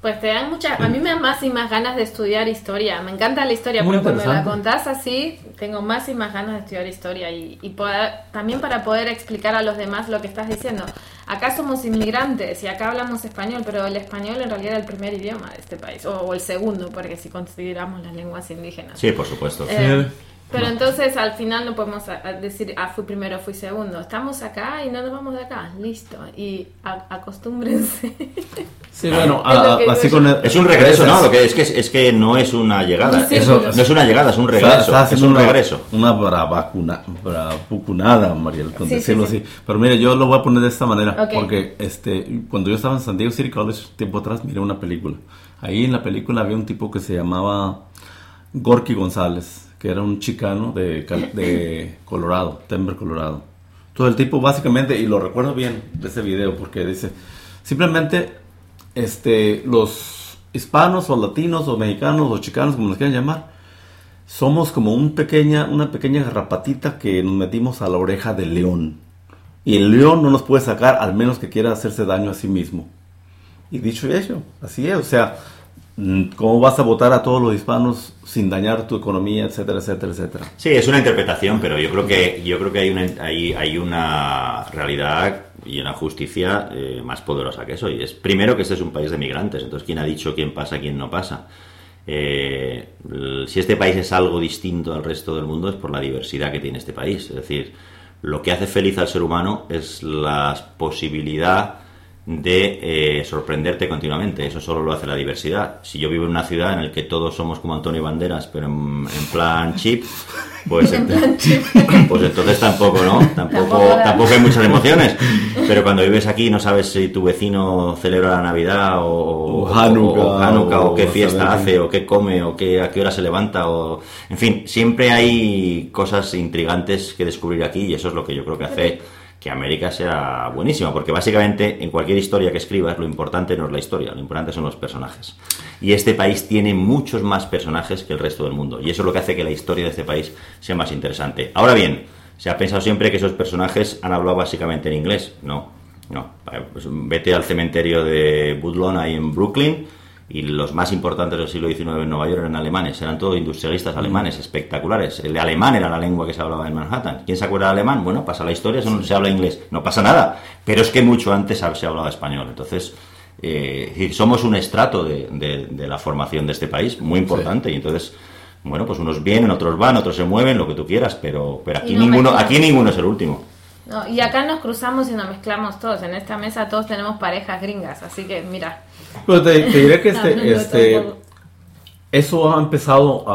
Pues te dan a mí me dan más y más ganas de estudiar historia. Me encanta la historia, Muy pero cuando la interesante. contás así, tengo más y más ganas de estudiar historia y también para poder explicar a los demás lo que estás diciendo. Acá somos inmigrantes y acá hablamos español, pero el español en realidad era el primer idioma de este país, o el segundo, porque si consideramos las lenguas indígenas. Sí, por supuesto. Pero entonces al final no podemos decir, fui primero, fui segundo. Estamos acá y no nos vamos de acá, listo. Y acostúmbrense. Sí, bueno, Es lo que así digo con yo. Es un regreso, ¿no? Lo que es que no es una llegada. Sí, Eso, sí. no es una llegada, es un Está regreso. Es haciendo un regreso. una bravuconada, Mariel, con Sí, decirlo sí, así. Pero mire, yo lo voy a poner de esta manera, Ok. porque cuando yo estaba en San Diego City College, tiempo atrás, miré una película. Ahí en la película había un tipo que se llamaba Gorky González, que era un chicano de Colorado, Denver, Colorado. Todo el tipo básicamente, y lo recuerdo bien de ese video, porque dice, simplemente los hispanos o latinos o mexicanos o chicanos, como los quieran llamar, somos como una pequeña garrapatita que nos metimos a la oreja del león. Y el león no nos puede sacar al menos que quiera hacerse daño a sí mismo. Y dicho y hecho, así es, o sea, ¿cómo vas a votar a todos los hispanos sin dañar tu economía, etcétera, etcétera, etcétera? Sí, es una interpretación, pero yo creo que hay una realidad y una justicia más poderosa que eso. Y es primero que este es un país de migrantes. Entonces, ¿quién ha dicho quién pasa, quién no pasa? Si este país es algo distinto al resto del mundo es por la diversidad que tiene este país. Es decir, lo que hace feliz al ser humano es la posibilidad de sorprenderte continuamente. Eso solo lo hace la diversidad. Si yo vivo en una ciudad en la que todos somos como Antonio Banderas, pero en plan chip, pues entonces tampoco, ¿no? Tampoco hay muchas emociones. Pero cuando vives aquí no sabes si tu vecino celebra la Navidad o Hanukkah, o qué fiesta hace, o qué come, o a qué hora se levanta, o en fin, siempre hay cosas intrigantes que descubrir aquí, y eso es lo que yo creo que hace que América sea buenísima, porque básicamente en cualquier historia que escribas lo importante no es la historia, lo importante son los personajes. Y este país tiene muchos más personajes que el resto del mundo, y eso es lo que hace que la historia de este país sea más interesante. Ahora bien, se ha pensado siempre que esos personajes han hablado básicamente en inglés. No. Pues vete al cementerio de Woodlawn ahí en Brooklyn, y los más importantes del siglo XIX en Nueva York eran alemanes, eran todos industrialistas alemanes, espectaculares. El alemán era la lengua que se hablaba en Manhattan. ¿Quién se acuerda de alemán? Bueno, pasa la historia, se habla inglés, no pasa nada, pero es que mucho antes se hablaba español. Entonces, somos un estrato de la formación de este país, muy importante, y entonces, bueno, pues unos vienen, otros van, otros se mueven, lo que tú quieras, pero aquí ninguno es el último. No, y acá nos cruzamos y nos mezclamos todos. En esta mesa todos tenemos parejas gringas, así que mira. Pero te diré que eso ha empezado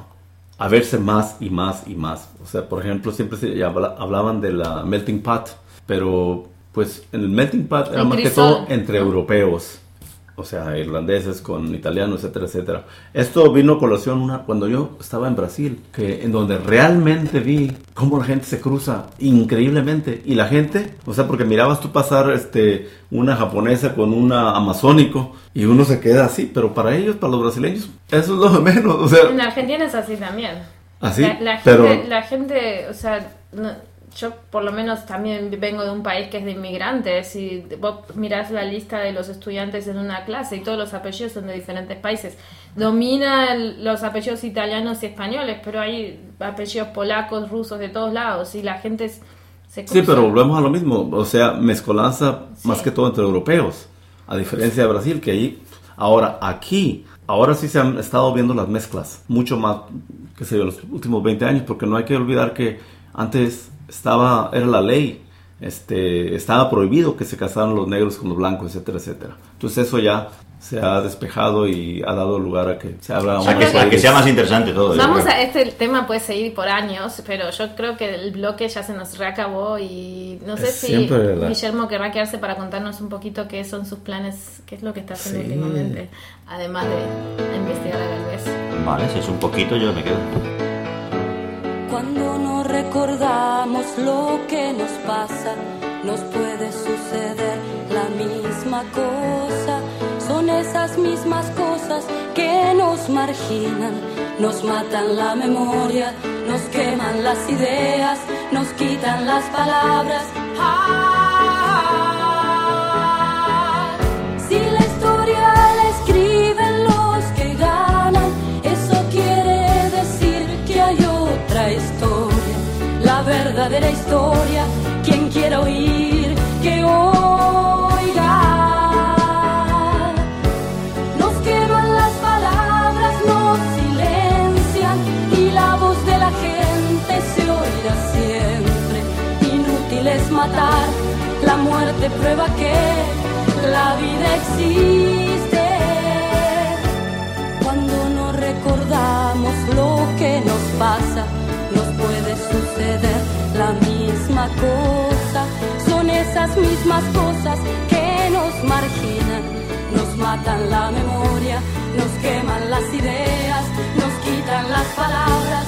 a verse más y más y más. O sea, por ejemplo, siempre se hablaban de la melting pot, pero pues en el melting pot era más que todo entre europeos. O sea, irlandeses con italianos, etcétera, etcétera. Esto vino a colación cuando yo estaba en Brasil, en donde realmente vi cómo la gente se cruza increíblemente. Y la gente, o sea, porque mirabas tú pasar una japonesa con una amazónico y uno se queda así, pero para ellos, para los brasileños, eso es lo de menos. O sea, En Argentina es así también. Así, la gente, o sea, yo por lo menos también vengo de un país que es de inmigrantes, y vos mirás la lista de los estudiantes en una clase y todos los apellidos son de diferentes países. Dominan los apellidos italianos y españoles, pero hay apellidos polacos, rusos, de todos lados, y la gente se cruza. Sí, pero volvemos a lo mismo, o sea, mezcolanza más que todo entre europeos, a diferencia de Brasil, que ahí, ahora sí se han estado viendo las mezclas, mucho más, qué sé yo, los últimos 20 años, porque no hay que olvidar que antes era la ley, estaba prohibido que se casaran los negros con los blancos, etcétera, etcétera. Entonces eso ya se ha despejado y ha dado lugar a que se abra que sea más interesante todo. Este tema puede seguir por años, pero yo creo que el bloque ya se nos reacabó, y no sé si Guillermo querrá quedarse para contarnos un poquito qué son sus planes, qué es lo que está haciendo últimamente, además de investigar a Galvez. Vale, si es un poquito yo me quedo. Cuando no recordamos lo que nos pasa, nos puede suceder la misma cosa. Son esas mismas cosas que nos marginan, nos matan la memoria, nos queman las ideas, nos quitan las palabras. Si la historia la escribe verdadera historia. Quien quiera oír, que oiga. Nos queman las palabras, nos silencian y la voz de la gente se oirá siempre. Inútil es matar, la muerte prueba que la vida existe. Cuando no recordamos lo que nos pasa, nos puede suceder la misma cosa. Son esas mismas cosas que nos marginan, nos matan la memoria, nos queman las ideas, nos quitan las palabras.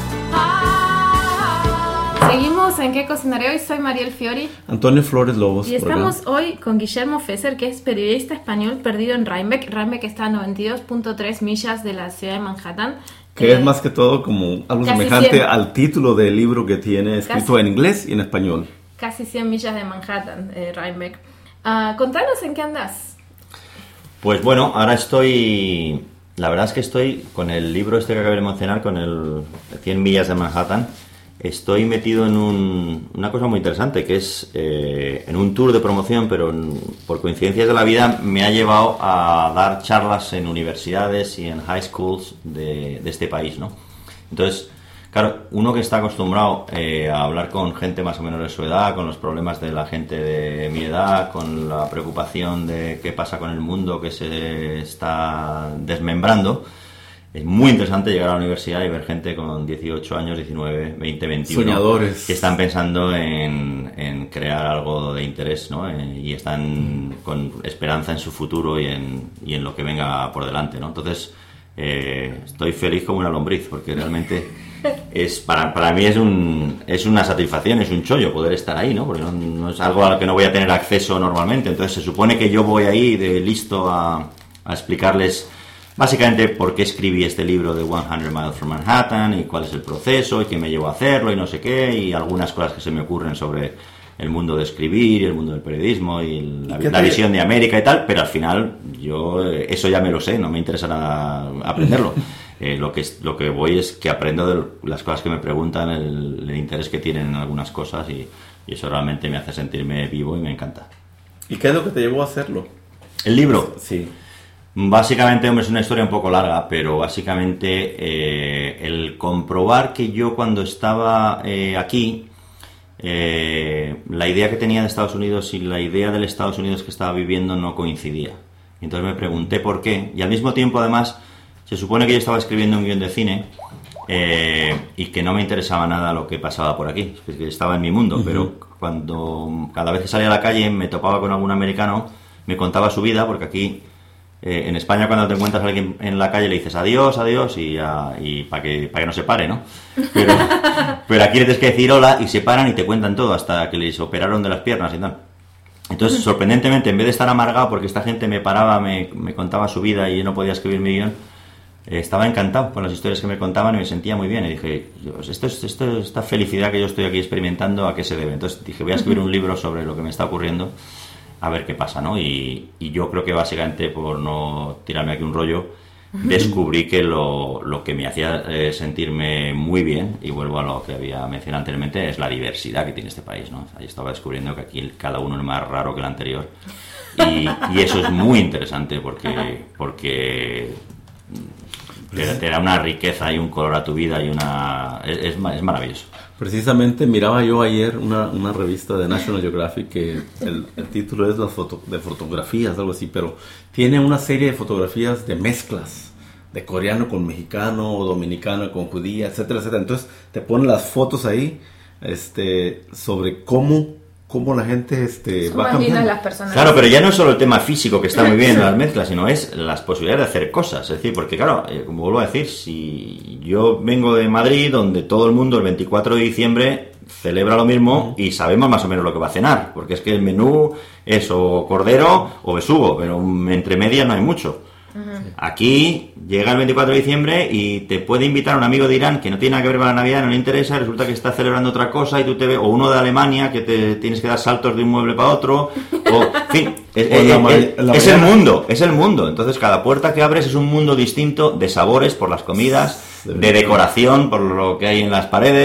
Seguimos en ¿Qué cocinaré hoy? Soy Mariel Fiori. Antonio Flores Lobos. Y estamos hoy con Guillermo Fesser, que es periodista español perdido en Rhinebeck. Rhinebeck está a 92.3 millas de la ciudad de Manhattan. Que es más que todo como algo semejante al título del libro que tiene escrito en inglés y en español. Casi 100 millas de Manhattan, Rhinebeck. Contanos en qué andas. Pues bueno, ahora estoy... La verdad es que estoy con el libro este que acabé de mencionar, con el 100 millas de Manhattan. Estoy metido en una cosa muy interesante, que es en un tour de promoción, pero por coincidencias de la vida me ha llevado a dar charlas en universidades y en high schools de este país, ¿no? Entonces, claro, uno que está acostumbrado a hablar con gente más o menos de su edad, con los problemas de la gente de mi edad, con la preocupación de qué pasa con el mundo que se está desmembrando. Es muy interesante llegar a la universidad y ver gente con 18 años, 19, 20, 21... Soñadores. Que están pensando en crear algo de interés, ¿no? Y están con esperanza en su futuro y en lo que venga por delante, ¿no? Entonces, estoy feliz como una lombriz, porque realmente para mí es una satisfacción, es un chollo poder estar ahí, ¿no? Porque no es algo a lo que no voy a tener acceso normalmente. Entonces, se supone que yo voy ahí listo a explicarles... Básicamente, por qué escribí este libro de 100 Miles from Manhattan y cuál es el proceso y qué me llevó a hacerlo y no sé qué, y algunas cosas que se me ocurren sobre el mundo de escribir y el mundo del periodismo y la visión de América y tal, pero al final yo eso ya me lo sé, no me interesa nada aprenderlo. Lo que voy es que aprendo de las cosas que me preguntan, el interés que tienen en algunas cosas y eso realmente me hace sentirme vivo y me encanta. ¿Y qué es lo que te llevó a hacerlo? ¿El libro? Sí. Básicamente, hombre, es una historia un poco larga, pero básicamente el comprobar que yo cuando estaba aquí, la idea que tenía de Estados Unidos y la idea del Estados Unidos que estaba viviendo no coincidía. Entonces me pregunté por qué, y al mismo tiempo, además, se supone que yo estaba escribiendo un guión de cine y que no me interesaba nada lo que pasaba por aquí, que estaba en mi mundo, pero cada vez que salía a la calle me topaba con algún americano, me contaba su vida, porque aquí... en España cuando te encuentras a alguien en la calle le dices adiós, adiós y para que no se pare, ¿no? Pero aquí le tienes que decir hola y se paran y te cuentan todo hasta que les operaron de las piernas y tal. Entonces, sorprendentemente, en vez de estar amargado porque esta gente me paraba, me contaba su vida y yo no podía escribir mi guión, estaba encantado con las historias que me contaban y me sentía muy bien. Y dije, esta felicidad que yo estoy aquí experimentando, ¿a qué se debe? Entonces dije, voy a escribir un libro sobre lo que me está ocurriendo, a ver qué pasa, ¿no? Y yo creo que básicamente, por no tirarme aquí un rollo, descubrí que lo que me hacía sentirme muy bien, y vuelvo a lo que había mencionado anteriormente, es la diversidad que tiene este país, ¿no? Ahí estaba descubriendo que aquí cada uno es más raro que el anterior. Y eso es muy interesante porque te da una riqueza y un color a tu vida y es maravilloso. Precisamente miraba yo ayer una revista de National Geographic que el título es de fotografías, algo así, pero tiene una serie de fotografías de mezclas de coreano con mexicano o dominicano con judía, etcétera, etcétera. Entonces te ponen las fotos ahí sobre cómo la gente va cambiando. Las personas. Claro, pero ya no es solo el tema físico que está muy bien las mezclas, sino es las posibilidades de hacer cosas. Es decir, porque claro, como vuelvo a decir, si yo vengo de Madrid, donde todo el mundo el 24 de diciembre celebra lo mismo y sabemos más o menos lo que va a cenar, porque es que el menú es o cordero o besugo, pero entre medias no hay mucho. Aquí llega el 24 de diciembre y te puede invitar un amigo de Irán que no tiene nada que ver con la Navidad, no le interesa, resulta que está celebrando otra cosa y tú te ves, o uno de Alemania que te tienes que dar saltos de un mueble para otro, o en fin, es el mundo. Entonces cada puerta que abres es un mundo distinto de sabores por las comidas, de decoración por lo que hay en las paredes,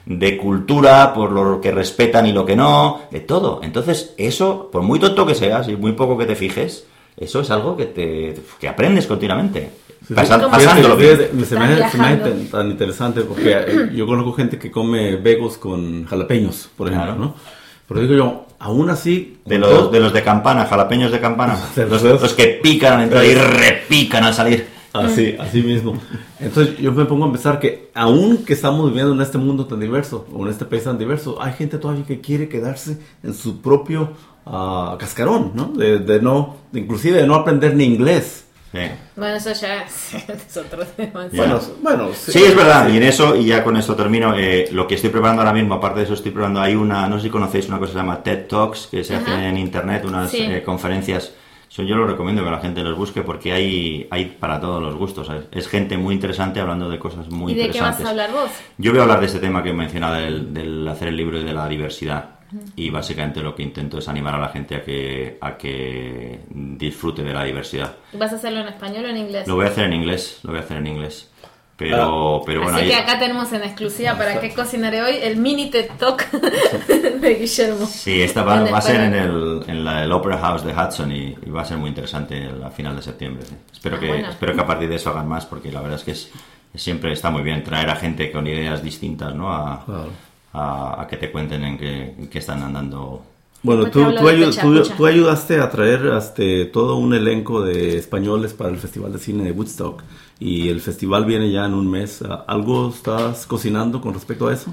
de cultura, por lo que respetan y lo que no, de todo. Entonces, eso, por muy tonto que seas y muy poco que te fijes, eso es algo que aprendes continuamente. Pasándolo bien. Se me hace tan interesante porque yo conozco gente que come bagels con jalapeños, por ejemplo, Claro. ¿no? Pero digo yo, aún así... De los de campana, jalapeños de campana. Los que pican al entrar y repican al salir. Así mismo. Entonces yo me pongo a pensar que aún que estamos viviendo en este mundo tan diverso, o en este país tan diverso, hay gente todavía que quiere quedarse en su propio cascarón, ¿no? Inclusive de no aprender ni inglés. Sí. Bueno, eso ya es otro tema. Bueno, Sí, es verdad, y en eso, y ya con esto termino, lo que estoy preparando ahora mismo, aparte de eso estoy preparando, no sé si conocéis una cosa que se llama TED Talks, que se hacen en internet, unas conferencias, yo lo recomiendo que la gente los busque porque hay para todos los gustos, ¿sabes? Es gente muy interesante hablando de cosas muy interesantes. ¿Y de qué vas a hablar vos? Yo voy a hablar de este tema que he mencionado, del hacer el libro y de la diversidad. Y básicamente lo que intento es animar a la gente a que disfrute de la diversidad. ¿Vas a hacerlo en español o en inglés? Lo voy a hacer en inglés. Pero bueno, así que acá tenemos en exclusiva para qué cocinaré hoy el mini TED Talk de Guillermo. Sí, esta va a ser en el Opera House de Hudson y va a ser muy interesante a final de septiembre. ¿Sí? Espero que a partir de eso hagan más, porque la verdad es que siempre está muy bien traer a gente con ideas distintas, ¿no? A que te cuenten en qué están andando. Bueno, tú ayudaste a traer todo un elenco de españoles para el Festival de Cine de Woodstock, y el festival viene ya en un mes. ¿Algo estás cocinando con respecto a eso?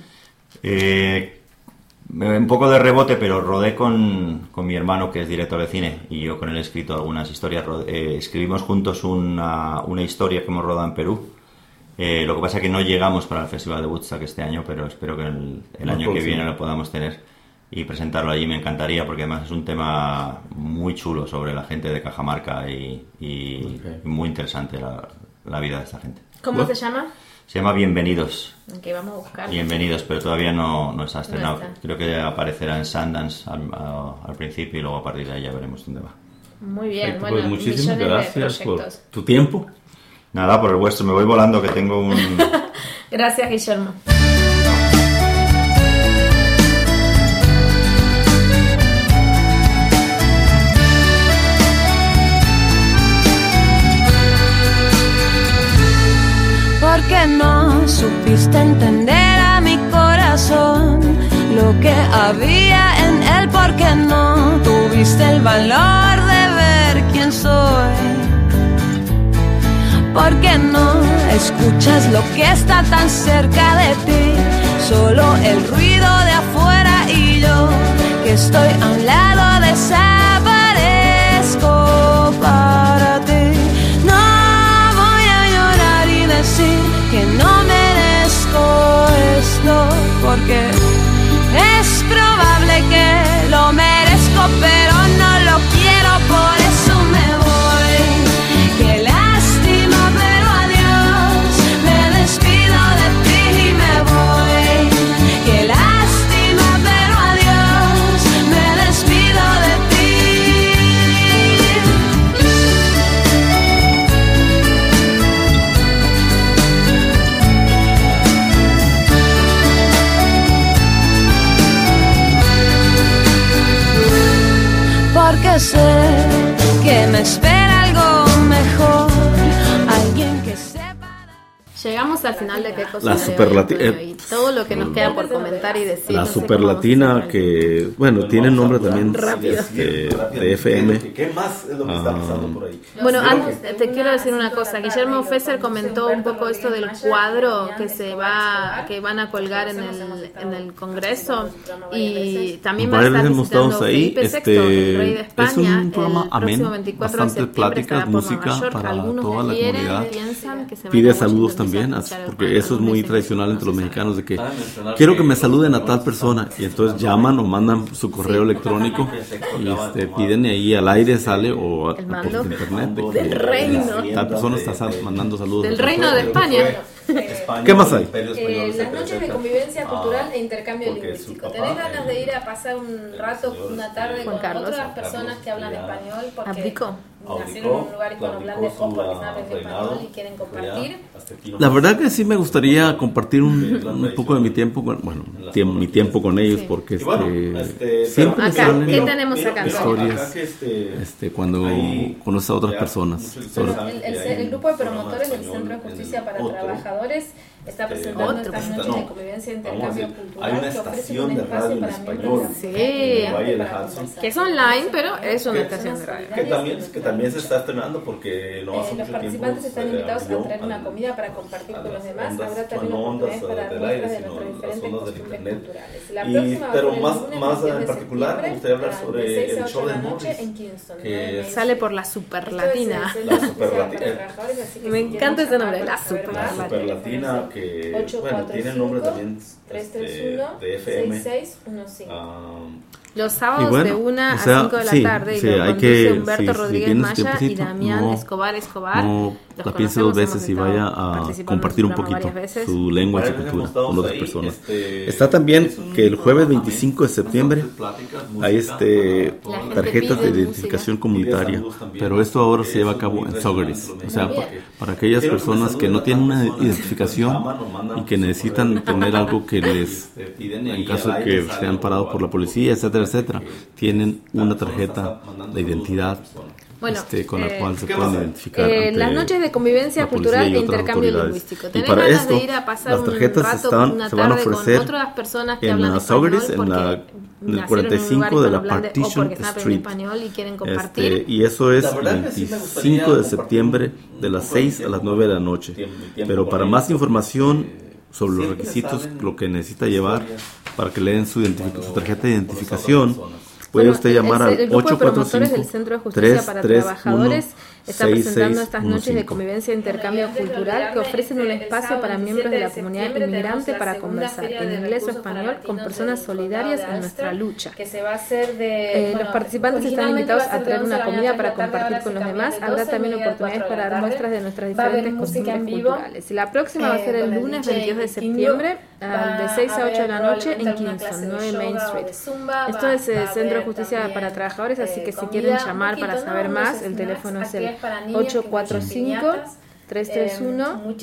Un poco de rebote, pero rodé con mi hermano, que es director de cine, y yo con él he escrito algunas historias. Escribimos juntos una historia que hemos rodado en Perú. Lo que pasa es que no llegamos para el Festival de Woodstock este año, pero espero que el año que viene lo podamos tener y presentarlo allí. Me encantaría, porque además es un tema muy chulo sobre la gente de Cajamarca y muy interesante la vida de esta gente. ¿Cómo se llama? Se llama Bienvenidos. Ok, vamos a buscar. Bienvenidos, pero todavía no está estrenado. No está. Creo que aparecerá en Sundance al principio y luego a partir de ahí ya veremos dónde va. Muy bien, Perfecto, pues muchísimas millones de gracias por proyectos. tu tiempo. Nada, por el vuestro. Me voy volando, que tengo un... Gracias, Guillermo. Porque no supiste entender a mi corazón lo que había en él, porque no tuviste el valor de ver quién soy, porque no escuchas lo que está tan cerca de ti, solo el ruido de afuera y yo que estoy a un lado desaparezco para ti. No voy a llorar y decir que no merezco esto, porque es probable que lo merezco, pero no lo quiero, por eso me voy. Qué lástima, pero adiós, me despido de ti y me voy. Qué lástima, pero adiós, me despido de ti. Porque sé que me espera algo mejor, alguien que sepa. Llegamos al final de qué cocinaré superlatina. y todo lo que nos queda por comentar y decir. La no sé cómo superlatina, vamos a hacer. que bueno, tiene nombre también Rápido. de FM. ¿Qué más es lo que está pasando por ahí? Bueno, antes te quiero decir una cosa. Guillermo Fesser comentó un poco esto del cuadro que van a colgar en el Congreso, y también va a Varias estar veces hemos estado visitando ahí. Felipe VI, el rey de España. Es un programa el próximo ameno, 24 de bastantes septiembre pláticas, estará por música Nueva York. para Algunos toda la quieren, comunidad. piensan que se van Pide a saludos Washington también, DC a escuchar el porque cuadro. eso es muy Algunos dicen tradicional que entre los no se mexicanos, de que sabe. quiero que me saluden a tal persona, y entonces llaman o mandan su correo electrónico y piden, y ahí al aire sale o por mando internet de del que reino. tal persona está mandando saludos Del reino de España. ¿Qué más hay? Las noches de convivencia cultural e intercambio porque lingüístico. su ¿Tenés papá, ganas de ir a pasar un rato, una tarde Juan con Carlos. otras personas que hablan español? Porque ¿Abdicó? nacieron en un lugar hispanohablante o porque están aprendiendo español y quieren compartir. La verdad que sí me gustaría compartir un poco de mi tiempo con, mi tiempo con ellos, porque siempre Acá, salen ¿qué tenemos acá? historias cuando conoces a otras personas. El grupo de promotores del Centro de Justicia para Trabajadores está presentando estas noches de convivencia e intercambio cultural que ofrecen un espacio para miembros Sí, para que es online, pero es una estación de radio. Que también se está estrenando porque no hace los mucho participantes tiempo están invitados a abrió traer una comida para compartir con los demás. Habrá también oportunidades para dar muestras de nuestras diferentes costumbres culturales. La próxima va a ser el lunes 10 de particular, me gustaría hablar sobre de 6 a el 8 show de de la noche Morris, en Kingston. que Sale por la Super Latina. La Super Latina. Me encanta ese nombre, la Super La Super Latina, que tiene el nombre también 331 de FM. 6615. Los sábados Y bueno, de 1 a o sea, 5 de la sí, tarde y sí, lo hay conduce que- Humberto si Rodríguez tienes Maya y tiempecito, Damián no- Escobar. No Los la piense dos conocemos, veces y hemos vaya estado a participando compartir en un el programa poquito varias veces. su lengua y su Bueno, cultura estamos con otras ahí, personas. este, Está también es un que el jueves programa 25 de septiembre hay La gente tarjetas pide de identificación comunitaria, Y de salud pero esto ahora se también. lleva a Es cabo muy en Saugeries, impresionante o sea, lo mismo. para aquellas Quiero que personas me que no saluden tienen una a las personas identificación que nos llaman, nos mandan y que su necesitan correo tener algo que les, piden en y caso de al que aire sale sean parados por la policía, etcétera, etcétera, tienen una tarjeta de identidad Bueno, con la cual se ¿qué pueden más hay? identificar ante las noches de convivencia la policía cultural y e otras intercambio autoridades. lingüístico. Y ¿Tenés para ganas esto, de ir a pasar las tarjetas un rato, se van a tarde ofrecer con otras personas que en hablan la español Saugeries, en porque en el nacieron en un 45 lugar de la hispanohablante o Partition porque están aprendiendo Street. español y quieren compartir? Y eso es La el verdad que sí me 25 gustaría de compartir septiembre de las un 6 a tiempo las 9 de la noche. tiempo Pero con para ellos, más información sobre los siempre requisitos, salen lo que necesita llevar historias para que le den su cuando tarjeta de conoces a otras identificación, personas. puede Bueno, usted llamar al el grupo de promotores del 845 Centro de Justicia para 331 Trabajadores está presentando estas noches de 6615. convivencia e intercambio cultural que ofrecen un espacio para miembros de la comunidad inmigrante para conversar en inglés o español con personas solidarias en nuestra lucha. Que se va a hacer de... Los participantes están invitados a traer una comida para compartir con los demás. Habrá también oportunidades para dar muestras de nuestras diferentes costumbres culturales. Y la próxima va a ser el lunes 22 de septiembre de 6 a 8 de la noche en Kingston, 9 Main Street. Esto es el Centro de Justicia para Trabajadores, así que si quieren llamar para saber más, el teléfono es el 845 331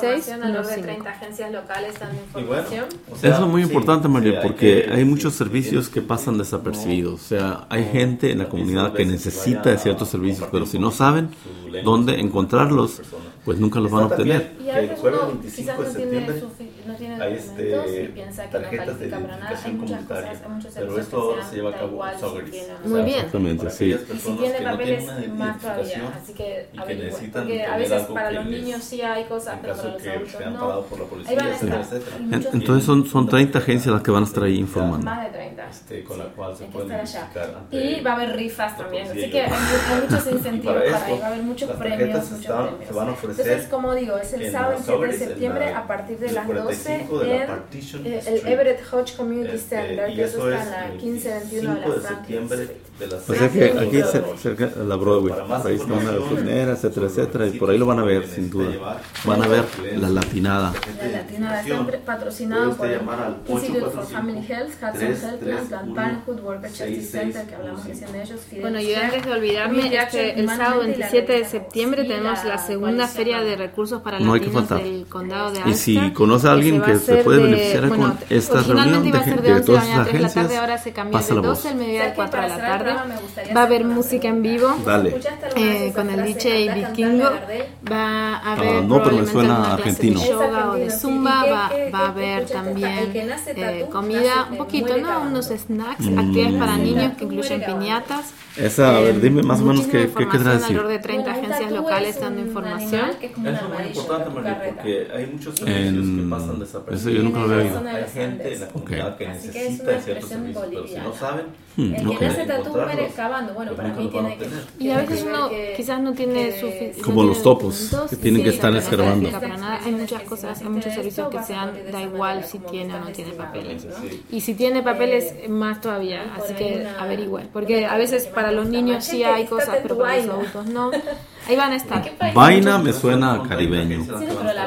6615. agencias locales dando Y bueno, información. o sea, Eso es muy sí, importante, María, sí, porque hay muchos sí, servicios sí, que pasan desapercibidos. O sea, hay gente en la comunidad que necesita de ciertos servicios, pero si no saben dónde encontrarlos, pues nunca los van a obtener. Y a el veces jueves uno 25 quizás de no tiene, septiembre no tiene hay documentos y piensa que no tarjetas de califica para nada. Hay identificación muchas comunitaria, cosas, hay muchos pero servicios esto que ahora sean, se lleva a da cabo igual en si Saugeries. tienen o no. Muy bien. Exactamente, Para sí. aquellas Y si personas tiene que no papeles, tienen una más todavía. identificación Así que y que averigüen. necesitan Porque a tener veces algo para que los les- niños sí hay cosas, en pero caso para los que adultos sean no. parados por la Ahí policía, van a etcétera, estar. etcétera. Y muchos Entonces son 30 agencias las que van a estar ahí informando. más de 30. Con la cual se Hay que pueden estar allá. identificar ante Y va a haber rifas también, policía así y que otros. hay muchos incentivos para para esto, ahí, va a haber muchos las premios, tarjetas muchos están- premios. se van a ofrecer Entonces, como digo, es el en sábado las 7 de Saugeries, en septiembre la- a partir de el las 12 45 de la en Partition el Street. Everett Hodge Community Este, Center, y que eso eso está es en la el 1521 de 25 la de Franklin septiembre Street. de las O sea que seis aquí de cerca de la Broadway, Para más por ahí está una información gasolinera, etcétera, sobre etcétera, y los por ahí lo van a ver sitios sin que duda. necesita llevar, Van a ver para la latinada. La latina está patrocinado Puede por usted el llamar al Institute for 845 Family Health, Hudson Health Plan, Planned Parenthood, Worker Justice 6615. Center, que hablamos recién de ellos. Fidel Bueno, y Share, antes de olvidarme, Community Action, el sábado Humanamente y la 27 de revista septiembre Vox, y tenemos la segunda coalición feria de recursos para No hay que latinos faltar. del condado de Y Ulster. si conoce a alguien va que a se ser puede de- beneficiar bueno, con esta originalmente reunión iba a ser de de 11 de todas la esas mañana a 3 de la tarde, agencias, ahora se cambió pasa de la 12 voz. al mediodía ¿Sabes de qué? 4 de Para la cerrar el tarde. programa me gustaría Va a hacer haber una música en pregunta. vivo. Dale. ¿Escuchaste alguna vez esa Con el frase, DJ "Anda a cantarle Vikingo, a Gardel"? va a haber no, pero me probablemente suena alguna clase argentino. de Es yoga o de argentino, sí. zumba, ¿Y qué- va qué- a qué haber escuchaste? también El que nace tatú, comida, nace- un poquito, muere ¿no? cagando. Unos snacks, actividades para Nace niños tatú, que incluyen muere cagando. piñatas. Esa, a ver, dime más o menos muchísima qué trae información, decir. alrededor de 30 Bueno, un agencias tatú locales es dando un información. animal que es como un Eso es muy armadillo importante, en tu María, carreta. porque hay muchos servicios que pasan Eso desapercibidos. yo nunca lo había oído. Hay gente en la comunidad que Así que es necesita una de ciertos expresión servicios, pero si boliviana. no saben, El que ok. nace tatú muere encontrarlos, cavando. Bueno, pues para nunca mí los van a tiene que... obtener. Y a veces tiene uno que ver quizás no tiene que- suficiente. Como los topos, que tienen que estar escarbando. Para nada, hay muchas cosas, hay muchos servicios que sean, da igual si tiene o no tiene papeles. Y si tiene papeles, más todavía. Así que averigüen. Porque a veces para los niños sí hay cosas, pero para los adultos no. Ahí van a estar. Vaina me suena a caribeño. Sí, pero la vaina, ¿dónde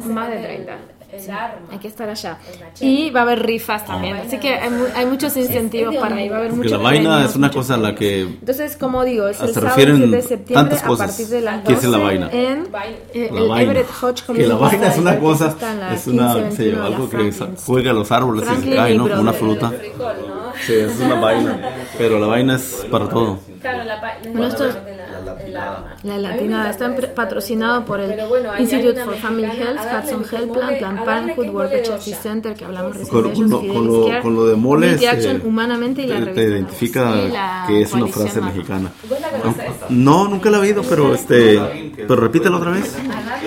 más de 30. Sí, hay que estar allá. Y va a haber rifas también, así que hay muchos incentivos para ir. Va a haber porque la vaina es una cosa en la que... Entonces, como digo, es el se sábado refieren 7 de septiembre tantas cosas. a partir de las 12 ¿Qué es la vaina? en La el vaina. Everett Hodge Community Que la vaina es una Center, cosa, que está en la es una, 1521 sé yo, de la algo que Franklin juega a los árboles y se Franklin cae, y ¿no? Como una Broadway. fruta. Sí, es una vaina, pero la vaina es para todo. Bueno, esto es la latinada. Está patrocinado por el Institute for Family Health, Hudson Health Plan, Planned Parenthood, World HSC Center, que hablamos recién de con lo de moles, humanamente y la te revista identifica y la que es una coalición frase Marco. mexicana. No, nunca la he oído, pero repítelo otra vez.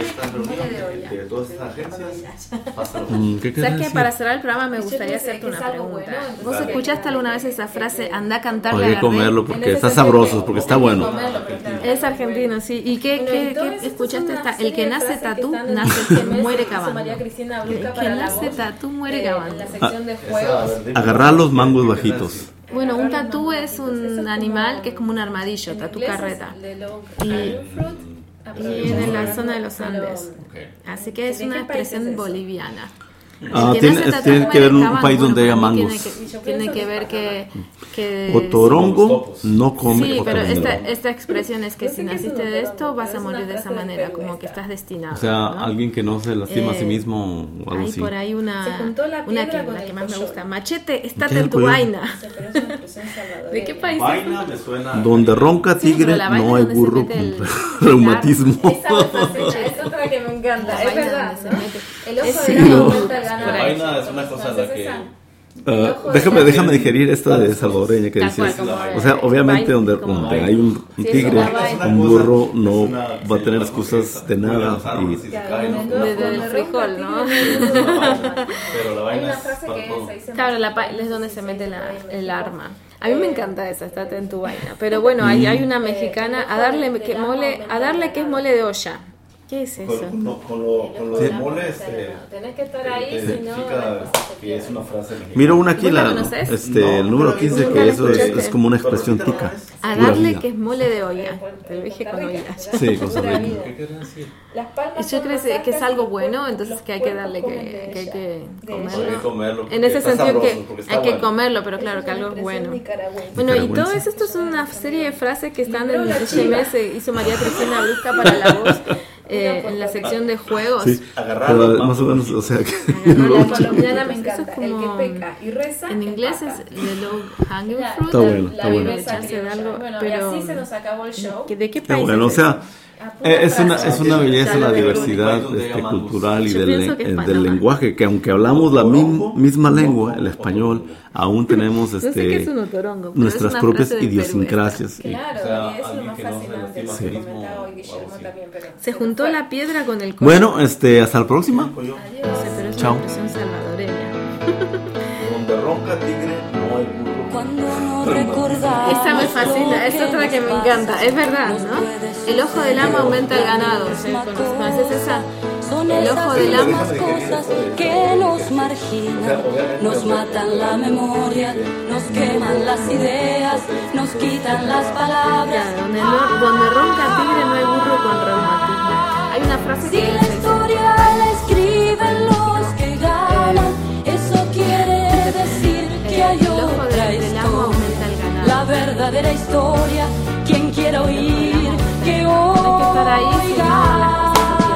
¿Qué quieres ¿Sabes que decir? para cerrar el programa me gustaría hacerte una pregunta? ¿Vos escuchaste alguna vez esa frase, anda a cantarle Hay a que Gardel? comerlo porque está sabroso, porque está bueno. Es argentino, sí. ¿Y qué escuchaste? El que nace tatú, nace muere cavando. El que nace tatú, muere cavando. Agarrar los mangos bajitos. Bueno, un tatú es un animal que es como un armadillo, tatú carreta. Y viene en la zona de los Andes. Así que es una expresión boliviana. Tiene que ver un país donde haya mangos. Tiene que ver que Otorongo no come sí, pero otorongo. esta expresión es que si naciste de esto vas a morir de esa manera, como que estás destinado. O sea, ¿no? alguien que no se lastima a sí mismo o algo Hay así. por ahí una que la que más me gusta. Machete, estate ¿Qué en tu es el vaina. ¿De qué país es? Donde ronca tigre pero la vaina no hay donde se burro mete con el reumatismo. Es otra que me encanta, La es vaina verdad, donde se ¿no? mete. El ojo Sí, de la no. aumenta el ganado. La vaina es una cosa en la que... Déjame déjame digerir esta de salvadoreña que Tal dices. cual, como O sea, obviamente vaina, donde como hay un tigre, un burro no va a tener excusas de nada. Y Desde el frijol, ¿no? pero la Hay una frase que es Claro, es donde se mete el arma. A mí me encanta esa, estate en tu vaina. Pero bueno, hay una mexicana, a darle que es mole de olla. ¿Qué es eso? Con lo de mole tenés que estar ahí, si no... que es una frase mexicana. Miro una aquí, ¿Vos la conoces? el número 15, Nunca que la eso escuchaste. es como una expresión tica. A Pura darle vida. que es mole de olla. Te lo dije con olla. Sí, cosa rica. Las palmas Y yo son creo más que es altas algo que bueno, los entonces que hay que darle cuerpos que comen hay de que ella. comerlo. porque En ese está sentido sabroso, que porque está hay que bueno. comerlo, pero claro que algo es bueno. Nicaragüense. Bueno, y Nicaragüense. todo esto es una serie de frases que están en ese mes, hizo María Cristina Brusca para La Voz, en la sección de juegos. Sí, pero más o menos, o sea, que La colombiana me Eso encanta, es el como- que peca y reza. En inglés empata. es the low hanging fruit. Está bueno, La está bueno. viveza Echarse de criolla. algo, Bueno, pero y así se nos acabó el show. ¿de qué está país bueno, o es sea, ese? es una belleza la Claro, diversidad pero- cultural y Yo pienso que es del Panamá. lenguaje, que aunque hablamos la misma lengua, el español, aún tenemos No sé qué es un otorongo, pero nuestras es una propias frase del Perú idiosincrasias. Y- Claro, y eso es lo más fascinante, lo que comentaba hoy Guillermo también, pero... Se juntó la piedra con el cobre. Bueno, hasta la próxima. No sé, pero es Chao. una expresión salvadoreña. Donde ronca tigre no hay burro. Cuando no recordamos Esta me fascina, es otra que me encanta, es verdad, ¿no? El ojo del amo aumenta el ganado. ¿Sí? ¿Conoces esa? Son El esas ojo del amo. mismas cosas que nos marginan, nos matan la memoria, nos queman las ideas, nos quitan las palabras. Donde ronca tigre no hay burro con reumatismo. Hay una frase Si que la dice historia la escriben los que ganan, eso quiere decir que hay el ojo otra del amo aumenta el historia. ganado. La verdadera historia, quien quiera oír, que Hay que estar ahí, si no, oiga.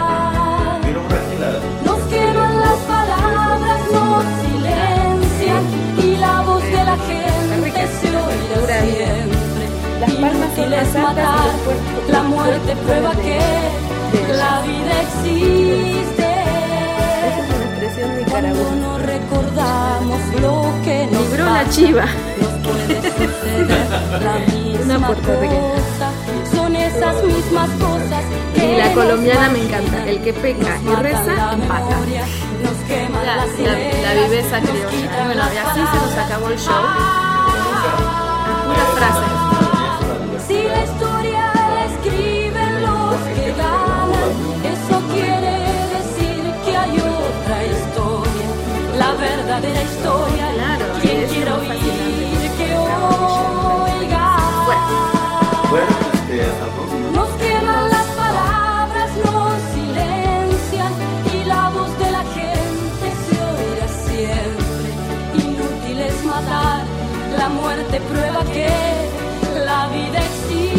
Nos queman las palabras, nos silencian y la voz de la gente se oirá siempre. Las palmas son Inútil es más altas matar, que los cuerpos la muerte prueba que la vida existe. esa es una expresión Cuando nicaragüense. no recordamos lo que nos Libró la pasa, chiva. nos puede suceder la misma puertorriqueña. cosa. Son esas mismas cosas que Y la nos colombiana me marginan, encanta. El que peca y nos reza, matan la empata. memoria, nos queman las ideas, La viveza nos criolla. quitan Bueno, y las así se nos acabó el show. Una frase. Si la historia la escriben los que ganan, eso quiere decir que hay otra historia, la verdadera historia. Claro, Quien es quiera muy oír, fascinante. que oiga. Nos queman las palabras, nos silencian y la voz La muerte prueba que la vida existe.